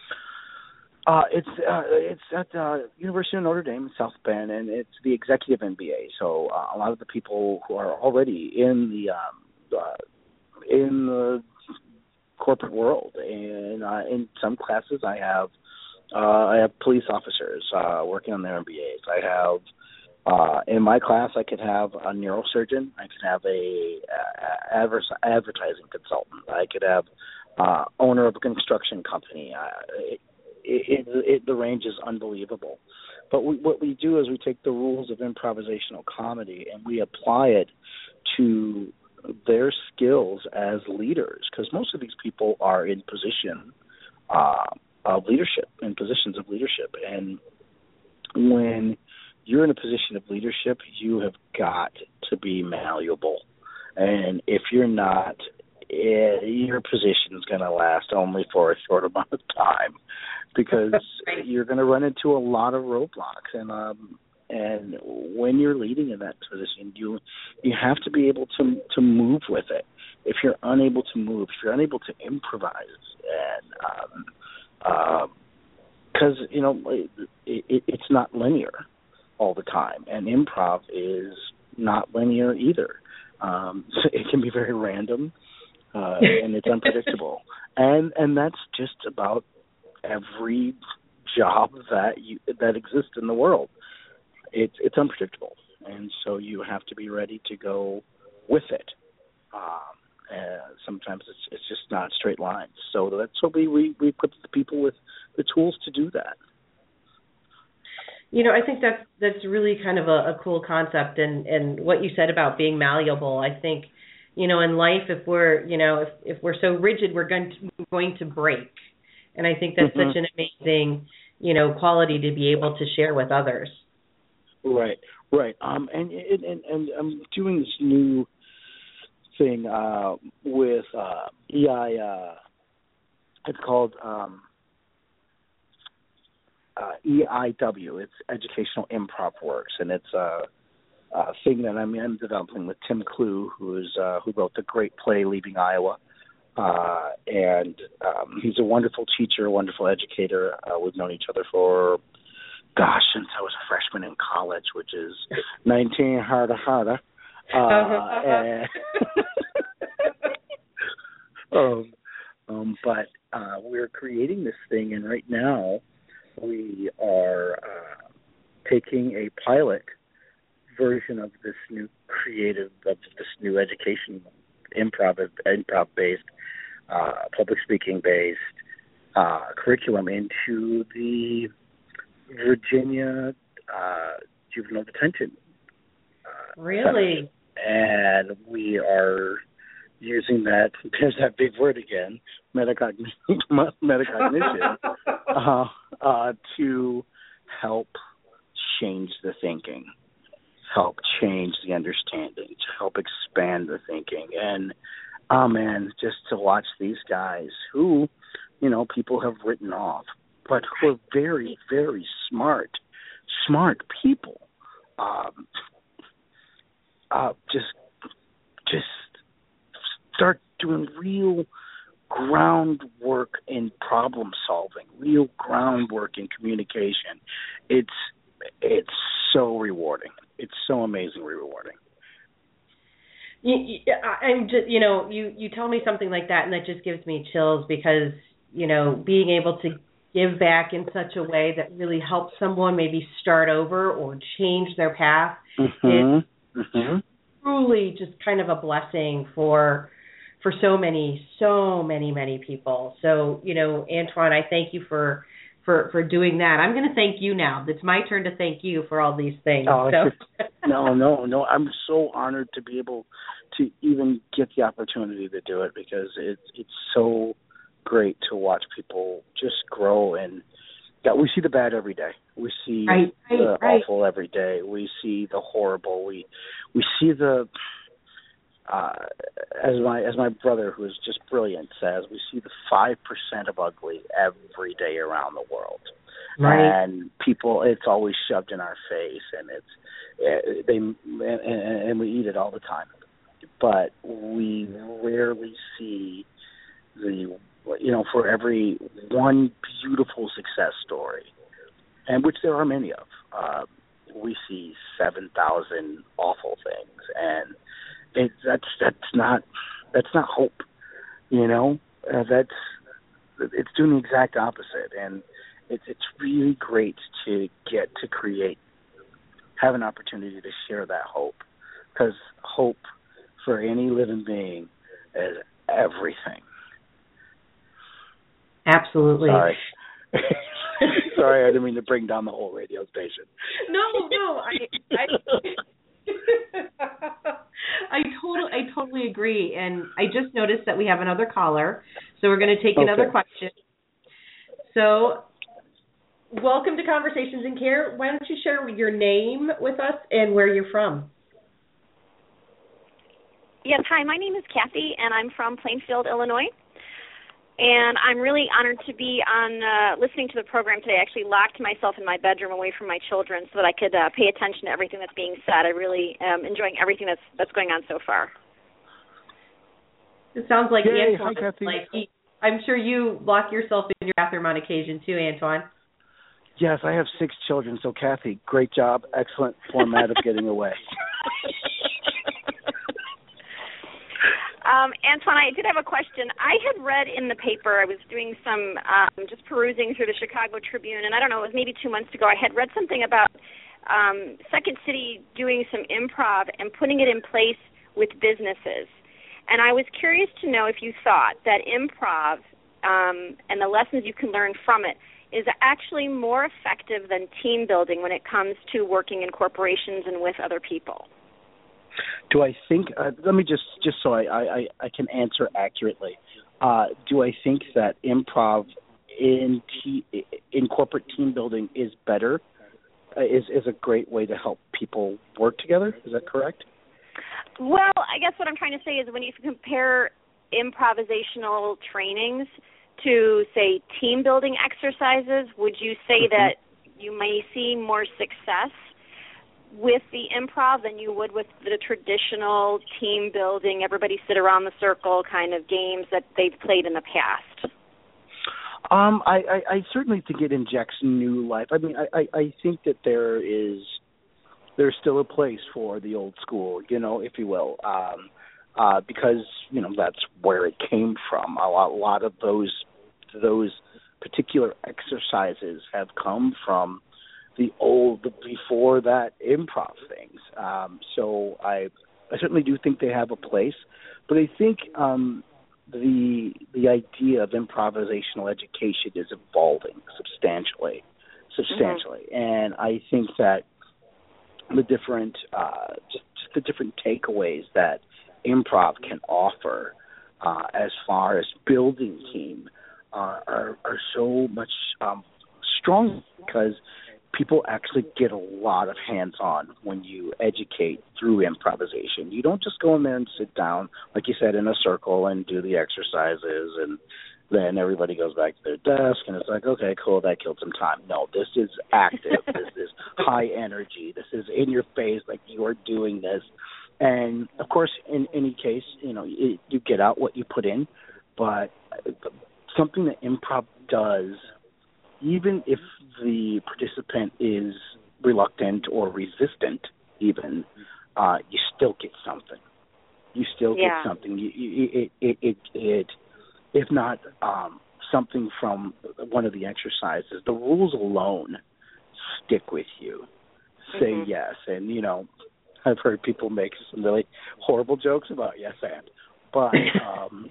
Speaker 8: Uh, it's uh, it's at uh, University of Notre Dame in South Bend, and it's the executive M B A. So uh, a lot of the people who are already in the um, uh, in the corporate world, and uh, in some classes, I have uh, I have police officers uh, working on their M B As. I have uh, in my class, I could have a neurosurgeon. I could have a uh, adver- advertising consultant. I could have uh, owner of a construction company. Uh, it, It, it, it, the range is unbelievable. But we, what we do is we take the rules of improvisational comedy and we apply it to their skills as leaders, because most of these people are in position uh, of leadership, in positions of leadership. And when you're in a position of leadership, you have got to be malleable. And if you're not, it, your position is going to last only for a short amount of time, because right. you're going to run into a lot of roadblocks. And um, and when you're leading in that position, you you have to be able to to move with it. If you're unable to move, if you're unable to improvise, and um, because uh, you know it, it, it's not linear all the time, and improv is not linear either. Um, so it can be very random. Uh, and it's unpredictable, and and that's just about every job that you that exists in the world. It's it's unpredictable, and so you have to be ready to go with it. Um, and sometimes it's it's just not straight lines. So that's what we, we we equip the people with the tools to do that.
Speaker 6: You know, I think that's that's really kind of a, a cool concept, and, and what you said about being malleable. I think, you know, in life, if we're, you know, if, if we're so rigid, we're going to, we're going to break. And I think that's mm-hmm. such an amazing, you know, quality to be able to share with others.
Speaker 8: Right, right. Um, and, and, and I'm doing this new thing uh, with uh, E I, uh, it's called um, uh, E I W. It's Educational Improv Works, and it's a, a thing that I'm, I'm developing with Tim Clue, who is uh, who wrote the great play Leaving Iowa. Uh, and um, he's a wonderful teacher, a wonderful educator. Uh, we've known each other for, gosh, since I was a freshman in college, which is nineteen harder, harder. Uh, and um, um, but uh, we're creating this thing, and right now we are uh, taking a pilot version of this new creative, of this new education improv, improv-based, uh, public speaking-based uh, curriculum into the Virginia uh, Juvenile Detention. Uh,
Speaker 6: really?
Speaker 8: Center. And we are using that, there's that big word again, metacognition, metacognition uh, uh, to help change the thinking, help change the understanding, to help expand the thinking. And, oh, man, just to watch these guys who, you know, people have written off, but who are very, very smart, smart people, um, uh, just just start doing real groundwork in problem solving, real groundwork in communication. It's it's so rewarding. It's so amazingly rewarding.
Speaker 6: You, you, I'm just, you know, you, you tell me something like that, and that just gives me chills, because, you know, being able to give back in such a way that really helps someone maybe start over or change their path.
Speaker 8: Mm-hmm.
Speaker 6: It's
Speaker 8: mm-hmm.
Speaker 6: truly just kind of a blessing for for so many, so many, many people. So, you know, Antoine, I thank you for for, for doing that. I'm going to thank you now. It's my turn to thank you for all these things.
Speaker 8: Oh,
Speaker 6: so.
Speaker 8: no, no, no. I'm so honored to be able to even get the opportunity to do it, because it's it's so great to watch people just grow. And that we see the bad every day. We see
Speaker 6: right, right,
Speaker 8: the
Speaker 6: right.
Speaker 8: awful every day. We see the horrible. We we see the uh, as my as my brother, who is just brilliant, says, we see the five percent of ugly every day around the world.
Speaker 6: Right.
Speaker 8: And people, it's always shoved in our face, and it's they and, and we eat it all the time. But we rarely see the, you know, for every one beautiful success story, and which there are many of, uh, we see seven thousand awful things, and it, that's that's not that's not hope, you know. Uh, that's it's doing the exact opposite, and it's it's really great to get to create, have an opportunity to share that hope, because hope for any living being is everything.
Speaker 6: Absolutely.
Speaker 8: Sorry. Sorry, I didn't mean to bring down the whole radio station.
Speaker 6: No, no, I, I, I totally, I totally agree. And I just noticed that we have another caller, so we're going to take
Speaker 8: okay.
Speaker 6: another question. So, welcome to Conversations in Care. Why don't you share your name with us and where you're from?
Speaker 11: Yes, hi, my name is Kathy, and I'm from Plainfield, Illinois. And I'm really honored to be on uh, listening to the program today. I actually locked myself in my bedroom away from my children so that I could uh, pay attention to everything that's being said. I really am enjoying everything that's that's going on so far.
Speaker 6: It sounds like
Speaker 8: Yay,
Speaker 6: Antoine.
Speaker 8: hi, Kathy.
Speaker 6: Like he, I'm sure you lock yourself in your bathroom on occasion too, Antoine.
Speaker 8: Yes, I have six children, so Kathy, great job. Excellent format of getting away.
Speaker 11: Um, Antoine, I did have a question. I had read in the paper, I was doing some, um, just perusing through the Chicago Tribune, and I don't know, it was maybe two months ago, I had read something about um, Second City doing some improv and putting it in place with businesses. And I was curious to know if you thought that improv um, and the lessons you can learn from it is actually more effective than team building when it comes to working in corporations and with other people.
Speaker 8: Do I think, uh, let me just, just so I, I, I can answer accurately, uh, do I think that improv in te- in corporate team building is better, uh, is, is a great way to help people work together? Is that correct?
Speaker 11: Well, I guess what I'm trying to say is when you compare improvisational trainings to, say, team building exercises, would you say mm-hmm. that you may see more success with the improv than you would with the traditional team building, everybody sit around the circle kind of games that they've played in the past?
Speaker 8: Um, I, I, I certainly think it injects new life. I mean, I, I, I think that there is there's still a place for the old school, you know, if you will, um, uh, because you know that's where it came from. A lot, a lot of those those particular exercises have come from the old, before that, improv things. Um, so I, I certainly do think they have a place, but I think um, the the idea of improvisational education is evolving substantially, substantially, mm-hmm. and I think that the different, uh, just, just the different takeaways that improv can offer uh, as far as building team uh, are are so much um, strong because people actually get a lot of hands-on when you educate through improvisation. You don't just go in there and sit down, like you said, in a circle and do the exercises, and then everybody goes back to their desk, and it's like, okay, cool, that killed some time. No, this is active. This is high energy. This is in your face, like you are doing this. And, of course, in any case, you know, you, you get out what you put in, but something that improv does, even if the participant is reluctant or resistant even, uh, you still get something. You still
Speaker 11: yeah.
Speaker 8: get something. You, you, it, it, it, it, if not um, something from one of the exercises, the rules alone stick with you. Say mm-hmm. yes, and you know, I've heard people make some really horrible jokes about yes and, but um,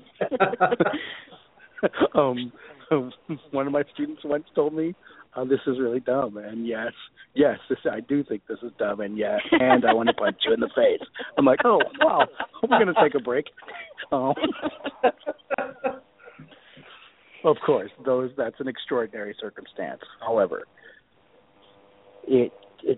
Speaker 8: um, one of my students once told me, uh, "This is really dumb," and yes, yes, this, I do think this is dumb, and yes, and I want to punch you in the face. I'm like, oh wow, we're going to take a break. Um, of course, those that's an extraordinary circumstance. However, it it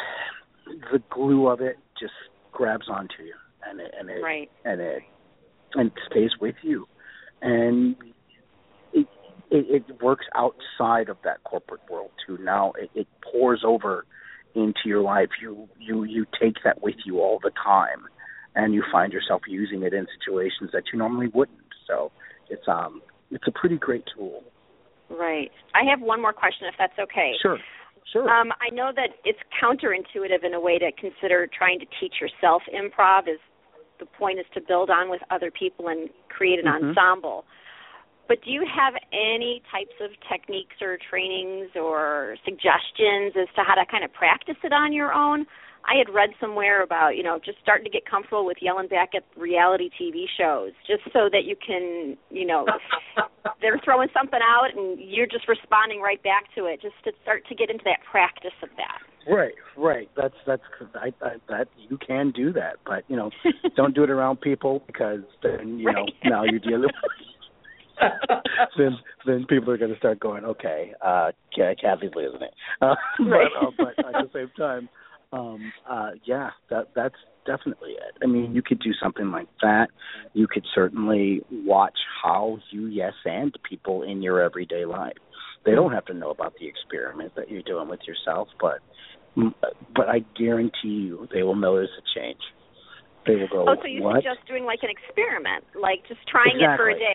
Speaker 8: the glue of it just grabs onto you, and it and it
Speaker 11: right.
Speaker 8: and it and it stays with you, and it, it it works outside of that corporate world too. Now it, it pours over into your life. You you you take that with you all the time, and you find yourself using it in situations that you normally wouldn't. So it's um it's a pretty great tool.
Speaker 11: Right. I have one more question, if that's okay.
Speaker 8: Sure. Sure.
Speaker 11: Um, I know that it's counterintuitive in a way to consider trying to teach yourself improv. Is the point is to build on with other people and create an mm-hmm. ensemble. But do you have any types of techniques or trainings or suggestions as to how to kind of practice it on your own? I had read somewhere about, you know, just starting to get comfortable with yelling back at reality T V shows, just so that you can, you know, they're throwing something out and you're just responding right back to it, just to start to get into that practice of that.
Speaker 8: Right, right. That's that's I, I, that you can do that, but you know, don't do it around people because then you right. know now you're dealing with. then then people are going to start going, okay, uh, Kathy's losing it. Uh, right. but, uh, but at the same time. Um, uh, yeah, that that's definitely it. I mean, you could do something like that. You could certainly watch how you yes and people in your everyday life. They don't have to know about the experiment that you're doing with yourself, but but I guarantee you they will notice a change. They will go,
Speaker 11: oh, so you
Speaker 8: what?
Speaker 11: suggest doing like an experiment, like just trying
Speaker 8: exactly.
Speaker 11: it for a day?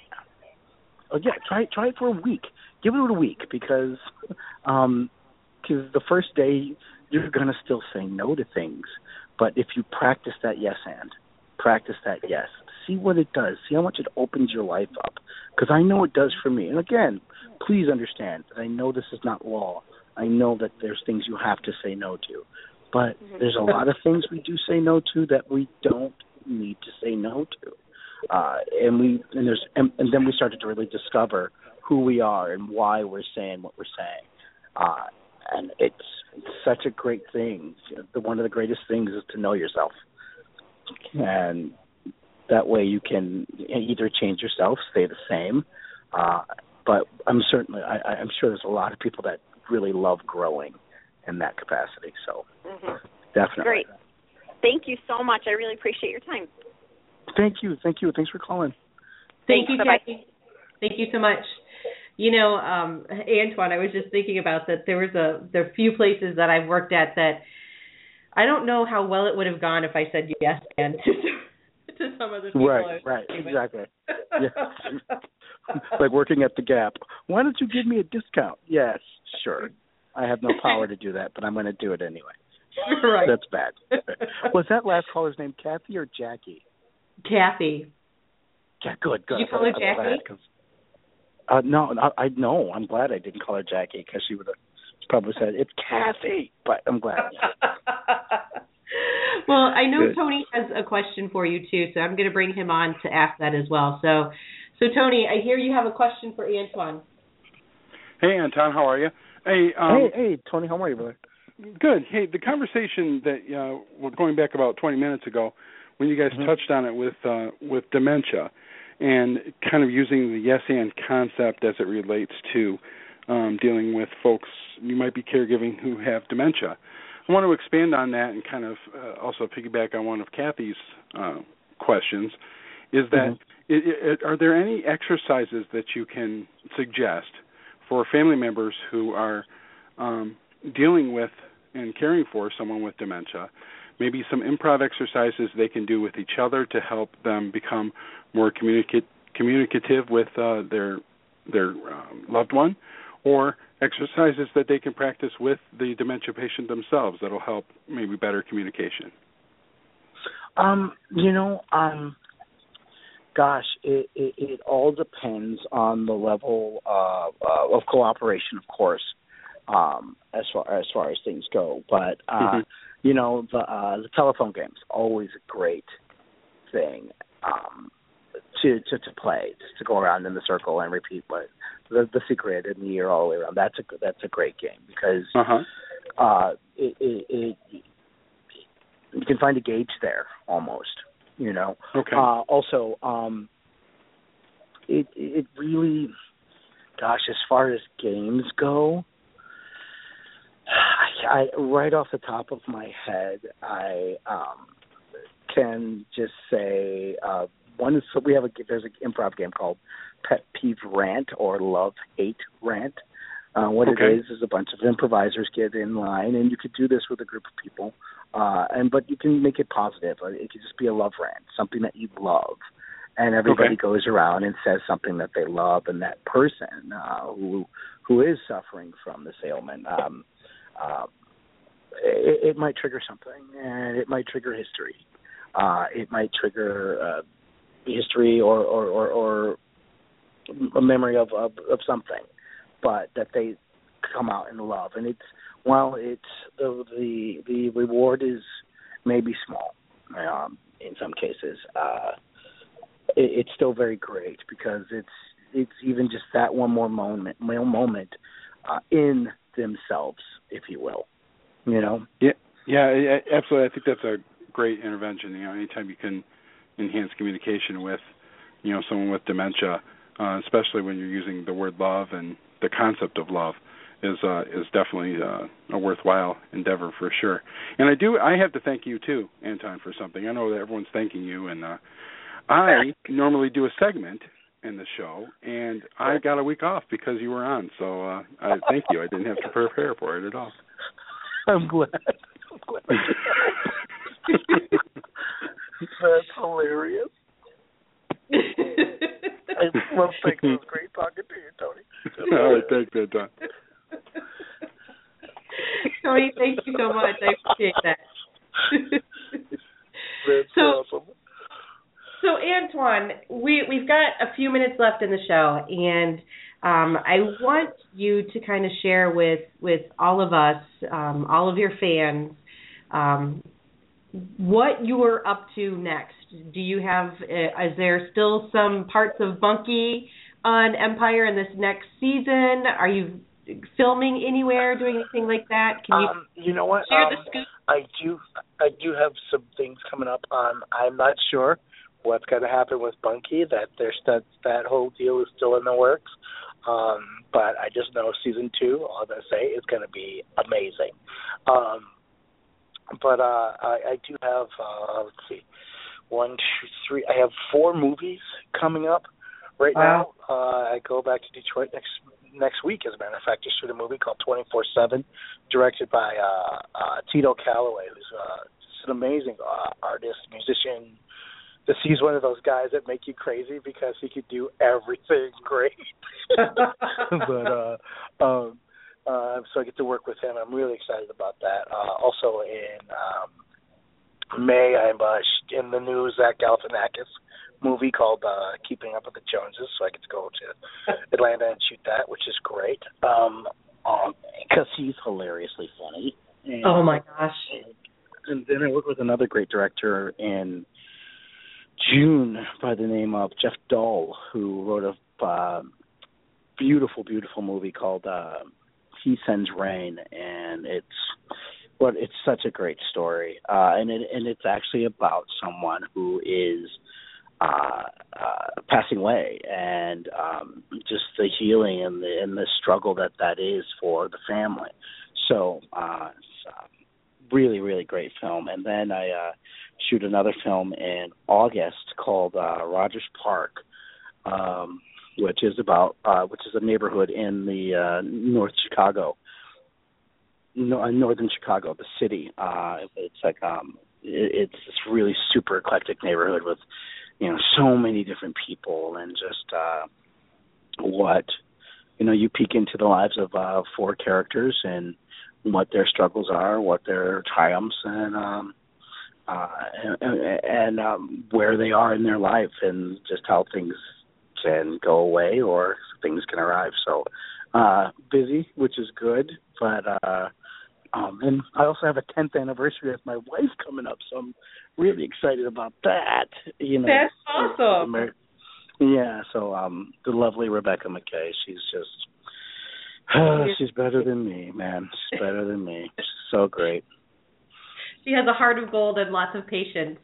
Speaker 8: Oh yeah, try try it for a week. Give it a week because um, cause the first day you're going to still say no to things. But if you practice that yes and, practice that yes, see what it does. See how much it opens your life up. Because I know it does for me. And again, please understand that I know this is not law. I know that there's things you have to say no to. But mm-hmm. there's a lot of things we do say no to that we don't need to say no to. Uh, and we and there's and, and then we started to really discover who we are and why we're saying what we're saying. Uh, and it's It's such a great thing. The, one of the greatest things is to know yourself. And that way you can either change yourself, stay the same. Uh, but I'm certainly, I, I'm sure there's a lot of people that really love growing in that capacity. So mm-hmm. definitely.
Speaker 11: Great. Thank you so much. I really appreciate your time.
Speaker 8: Thank you. Thank you. Thanks for calling.
Speaker 6: Thank
Speaker 11: Thanks.
Speaker 6: you, Kathy. Thank you so much. You know, um, Antoine, I was just thinking about that. There was a there are a few places that I've worked at that I don't know how well it would have gone if I said yes and to, to some of the people.
Speaker 8: Right, right, exactly. Yeah. Like working at the Gap. Why don't you give me a discount? Yes, sure. I have no power to do that, but I'm going to do it anyway.
Speaker 6: Right.
Speaker 8: That's bad. Was that last caller's name Kathy or Jackie?
Speaker 6: Kathy.
Speaker 8: Yeah, good, good.
Speaker 6: Did you call her Jackie?
Speaker 8: Uh, no, I, I no. I'm glad I didn't call her Jackie because she would have probably said it's Kathy. But I'm glad.
Speaker 6: Well, I know
Speaker 8: Good.
Speaker 6: Tony has a question for you too, so I'm going to bring him on to ask that as well. So, so Tony, I hear you have a question for Antoine.
Speaker 7: Hey, Anton, how are you? Hey, um,
Speaker 8: hey, hey, Tony, how are you, brother?
Speaker 7: Good. Hey, the conversation that uh, we're going back about twenty minutes ago, when you guys mm-hmm. touched on it with uh, with dementia. And kind of using the yes and concept as it relates to um, dealing with folks you might be caregiving who have dementia. I want to expand on that and kind of uh, also piggyback on one of Kathy's uh, questions, is that mm-hmm. it, it, are there any exercises that you can suggest for family members who are um, dealing with and caring for someone with dementia? Maybe some improv exercises they can do with each other to help them become more communicate, communicative with uh, their their um, loved one, or exercises that they can practice with the dementia patient themselves that'll help maybe better communication.
Speaker 8: Um, you know, um, gosh, it, it, it all depends on the level of, uh, of cooperation, of course, um, as far as far as things go. But uh, mm-hmm. you know, the uh, the telephone game's always a great thing um, to, to to play, just to go around in the circle and repeat what the, the secret and the year all the way around. That's a that's a great game because
Speaker 7: uh-huh.
Speaker 8: uh, it, it, it you can find a gauge there almost. You know.
Speaker 7: Okay.
Speaker 8: Uh, also, um, it it really, gosh, as far as games go, I, I right off the top of my head, I um, can just say uh, one is so we have a there's an improv game called Pet Peeve Rant or Love Hate Rant. Uh, what
Speaker 7: okay.
Speaker 8: it is is a bunch of improvisers get in line, and you could do this with a group of people. Uh, and but you can make it positive. It could just be a love rant, something that you love, and everybody
Speaker 7: okay.
Speaker 8: goes around and says something that they love, and that person uh, who who is suffering from this ailment, um, uh, it, it might trigger something, and it might trigger history. Uh, it might trigger uh, history or or, or or a memory of, of of something, but that they come out in love, and it's. Well, it's the the the reward is maybe small um, in some cases. Uh, it, it's still very great because it's it's even just that one more moment, moment uh, in themselves, if you will. You know.
Speaker 7: Yeah, yeah, absolutely. I think that's a great intervention. You know, anytime you can enhance communication with, you know, someone with dementia, uh, especially when you're using the word love and the concept of love. Is uh, is definitely uh, a worthwhile endeavor for sure. And I do I have to thank you too, Anton, for something. I know that everyone's thanking you, and uh, I normally do a segment in the show, and I got a week off because you were on. So uh, I thank you. I didn't have to prepare for it at all.
Speaker 8: I'm glad. I'm glad. That's hilarious. I love thinking it was great talking to you, Tony.
Speaker 7: All right, thanks, Anton.
Speaker 6: Tony, thank you so much. I appreciate that.
Speaker 8: That's
Speaker 6: so,
Speaker 8: awesome.
Speaker 6: So, Antoine, we, we've got a few minutes left in the show, and um, I want you to kind of share with, with all of us, um, all of your fans, um, what you are up to next. Do you have, uh, is there still some parts of Bunky on Empire in this next season? Are you filming anywhere, doing anything like that? Can you,
Speaker 8: um, you know what?
Speaker 6: share
Speaker 8: um,
Speaker 6: the scoop?
Speaker 8: I do. I do have some things coming up. Um, I'm not sure what's going to happen with Bunky. That there's that that whole deal is still in the works. Um, but I just know season two, all I say, is going to be amazing. Um, but uh, I, I do have. Uh, let's see, one, two, three. I have four movies coming up right
Speaker 6: wow.
Speaker 8: now. Uh, I go back to Detroit next. Next week, as a matter of fact, to shoot a movie called twenty-four seven, directed by uh, uh, Tito Calloway, who's uh, just an amazing uh, artist, musician. Just he's one of those guys that make you crazy because he could do everything great. but uh, um, uh, so I get to work with him. I'm really excited about that. Uh, also in um, May, I'm uh, in the new Zach Galifianakis movie called uh, Keeping Up with the Joneses, so I get to go to Atlanta and shoot that, which is great. Um, because um, he's hilariously funny. And,
Speaker 6: oh my gosh!
Speaker 8: And then I work with another great director in June by the name of Jeff Dahl, who wrote a uh, beautiful, beautiful movie called uh, He Sends Rain, and it's well, it's such a great story, uh, and it, and it's actually about someone who is. Uh, uh, passing away, and um, just the healing and the and the struggle that that is for the family. So, uh, it's a really, really great film. And then I uh, shoot another film in August called uh, Rogers Park, um, which is about uh, which is a neighborhood in the uh, North Chicago, no, Northern Chicago, the city. Uh, it's like um, it, it's this really super eclectic neighborhood with. You know, so many different people, and just uh, what, you know, you peek into the lives of uh, four characters and what their struggles are, what their triumphs, and um, uh, and, and um, where they are in their life, and just how things can go away or things can arrive. So uh, busy, which is good, but uh, um, and I also have a tenth anniversary of my wife coming up, so I'm really excited about that. You know,
Speaker 6: that's awesome.
Speaker 8: Yeah, so um, the lovely Rebecca McKay, she's just, uh, she's better than me, man. She's better than me. She's so great.
Speaker 6: She has a heart of gold and lots of patience.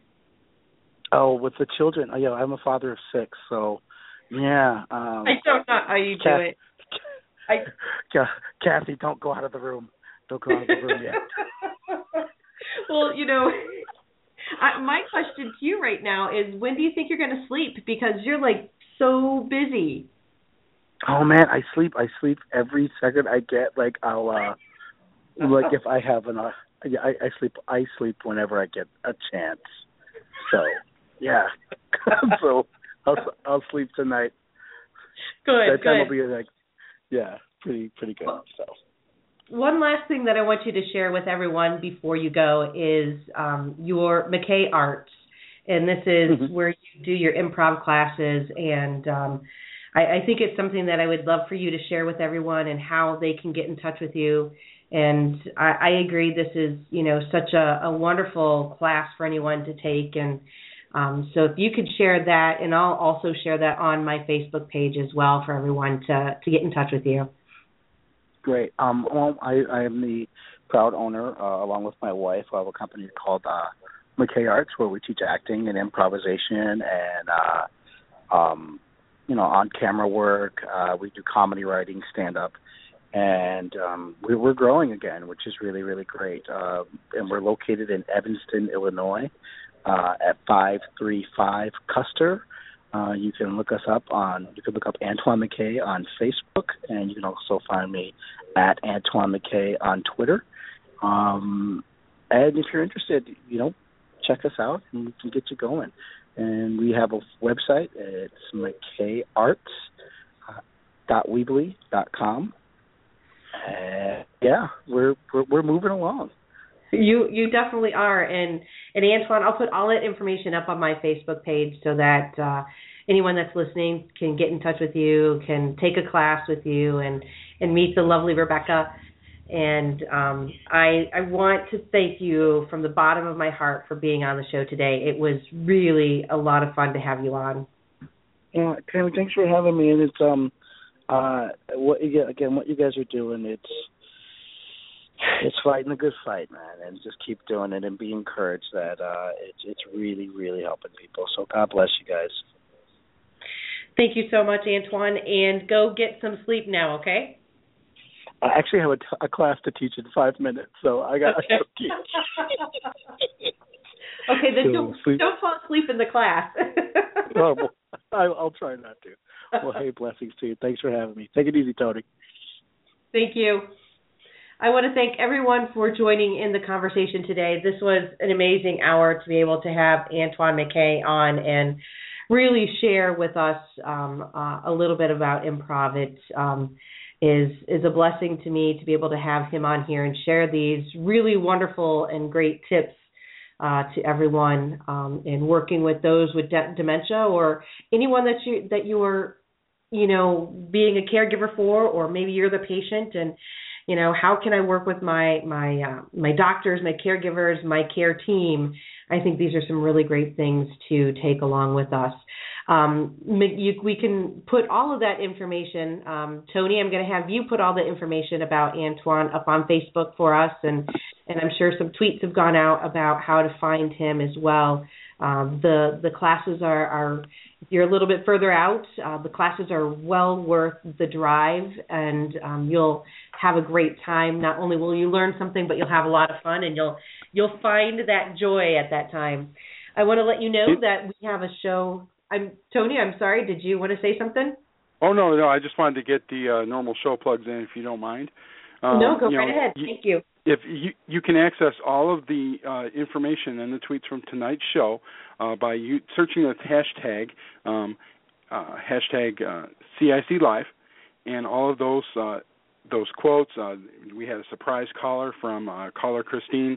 Speaker 8: Oh, with the children. Oh, yeah, I'm a father of six, so yeah. Um,
Speaker 6: I don't know how you do
Speaker 8: Kathy,
Speaker 6: it. I...
Speaker 8: Kathy, don't go out of the room. Don't go out of the room yet.
Speaker 6: Well, you know, I, my question to you right now is, when do you think you're going to sleep? Because you're, like, so busy.
Speaker 8: Oh, man, I sleep. I sleep every second I get. Like, I'll, uh, like, if I have an, uh, I, I sleep, I sleep whenever I get a chance. So, yeah. so, I'll, I'll sleep tonight.
Speaker 6: Good,
Speaker 8: that time
Speaker 6: good.
Speaker 8: will be, like, yeah, pretty, pretty good, so.
Speaker 6: One last thing that I want you to share with everyone before you go is um, your McKay Arts. And this is mm-hmm. where you do your improv classes. And um, I, I think it's something that I would love for you to share with everyone and how they can get in touch with you. And I, I agree, this is, you know, such a, a wonderful class for anyone to take. And um, so if you could share that, and I'll also share that on my Facebook page as well for everyone to, to get in touch with you.
Speaker 8: Great. Um, well, I, I am the proud owner, uh, along with my wife, of a company called uh, McKay Arts, where we teach acting and improvisation and, uh, um, you know, on-camera work. Uh, we do comedy writing, stand-up, and um, we, we're growing again, which is really, really great. Uh, and we're located in Evanston, Illinois, uh, at five three five Custer. Uh, you can look us up on, you can look up Antoine McKay on Facebook, and you can also find me at Antoine McKay on Twitter. Um, and if you're interested, you know, check us out and we can get you going. And we have a website. It's mckay arts dot weebly dot com. And yeah, we're, we're we're moving along.
Speaker 6: You you definitely are, and and Antoine, I'll put all that information up on my Facebook page so that uh, anyone that's listening can get in touch with you, can take a class with you, and, and meet the lovely Rebecca. And um, I I want to thank you from the bottom of my heart for being on the show today. It was really a lot of fun to have you on.
Speaker 8: Yeah, Tammy, thanks for having me. And it's um uh what again what you guys are doing. It's It's fighting a good fight, man, and just keep doing it and be encouraged that uh, it's it's really, really helping people. So God bless you guys.
Speaker 6: Thank you so much, Antoine, and go get some sleep now, okay?
Speaker 8: I actually have a, t- a class to teach in five minutes, so I got
Speaker 6: okay.
Speaker 8: to teach.
Speaker 6: Okay, then
Speaker 8: so
Speaker 6: don't,
Speaker 8: sleep.
Speaker 6: don't fall asleep in the class.
Speaker 8: oh, well, I, I'll try not to. Well, hey, blessings to you. Thanks for having me. Take it easy, Tony.
Speaker 6: Thank you. I want to thank everyone for joining in the conversation today. This was an amazing hour to be able to have Antoine McKay on and really share with us um, uh, a little bit about improv. It um, is is a blessing to me to be able to have him on here and share these really wonderful and great tips uh, to everyone um, in working with those with de- dementia or anyone that you that you are, you know, being a caregiver for, or maybe you're the patient and you know, how can I work with my my uh, my doctors, my caregivers, my care team? I think these are some really great things to take along with us. Um, you, we can put all of that information. Um, Tony, I'm going to have you put all the information about Antoine up on Facebook for us, and, and I'm sure some tweets have gone out about how to find him as well. Um, the the classes are, are, if you're a little bit further out, uh, the classes are well worth the drive, and um, you'll have a great time. Not only will you learn something, but you'll have a lot of fun, and you'll you'll find that joy at that time. I want to let you know that we have a show. I'm Tony. I'm sorry. Did you want to say something?
Speaker 7: Oh no, no. I just wanted to get the uh, normal show plugs in, if you don't mind. Um,
Speaker 6: no, go
Speaker 7: you
Speaker 6: right
Speaker 7: know,
Speaker 6: ahead.
Speaker 7: You,
Speaker 6: Thank you.
Speaker 7: If you you can access all of the uh, information and the tweets from tonight's show uh, by you searching the hashtag um, uh, hashtag uh, C I C Live, and all of those uh, those quotes. Uh, we had a surprise caller from uh, caller Christine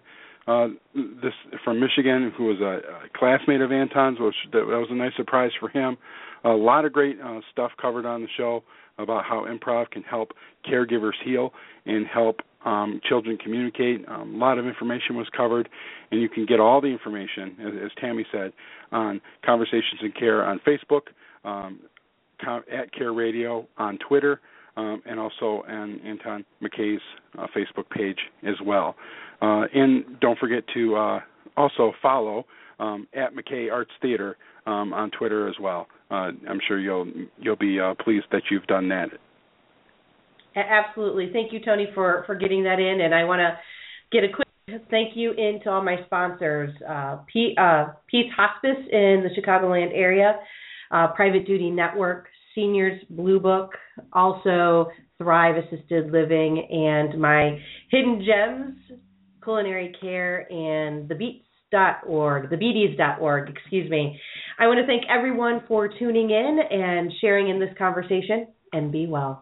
Speaker 7: uh, this from Michigan, who was a, a classmate of Anton's, which that, that was a nice surprise for him. A lot of great uh, stuff covered on the show about how improv can help caregivers heal and help um, children communicate. Um, a lot of information was covered, and you can get all the information, as, as Tammy said, on Conversations in Care on Facebook, um, at Care Radio on Twitter, um, and also on Anton McKay's uh, Facebook page as well. Uh, and don't forget to uh, also follow um, at McKay Arts Theater um, on Twitter as well. Uh, I'm sure you'll you'll be uh, pleased that you've done that.
Speaker 6: Absolutely. Thank you, Tony, for, for getting that in. And I want to get a quick thank you in to all my sponsors, uh, P, uh, Peace Hospice in the Chicagoland area, uh, Private Duty Network, Seniors Blue Book, also Thrive Assisted Living, and my Hidden Gems, Culinary Care, and the Beats. Dot org, the B Ds dot org, excuse me. I want to thank everyone for tuning in and sharing in this conversation, and be well.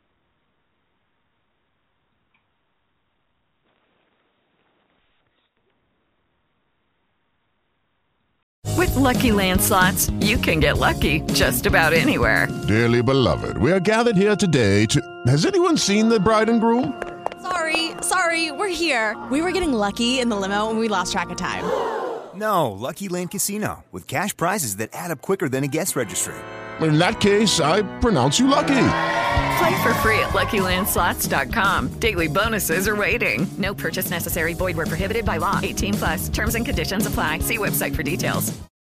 Speaker 1: With Lucky Land Slots, you can get lucky just about anywhere.
Speaker 2: Dearly beloved, we are gathered here today to... Has anyone seen the bride and groom?
Speaker 3: Sorry, sorry, we're here. We were getting lucky in the limo and we lost track of time.
Speaker 4: No, Lucky Land Casino, with cash prizes that add up quicker than a guest registry.
Speaker 2: In that case, I pronounce you lucky.
Speaker 1: Play for free at Lucky Land Slots dot com. Daily bonuses are waiting. No purchase necessary. Void where prohibited by law. eighteen plus. Terms and conditions apply. See website for details.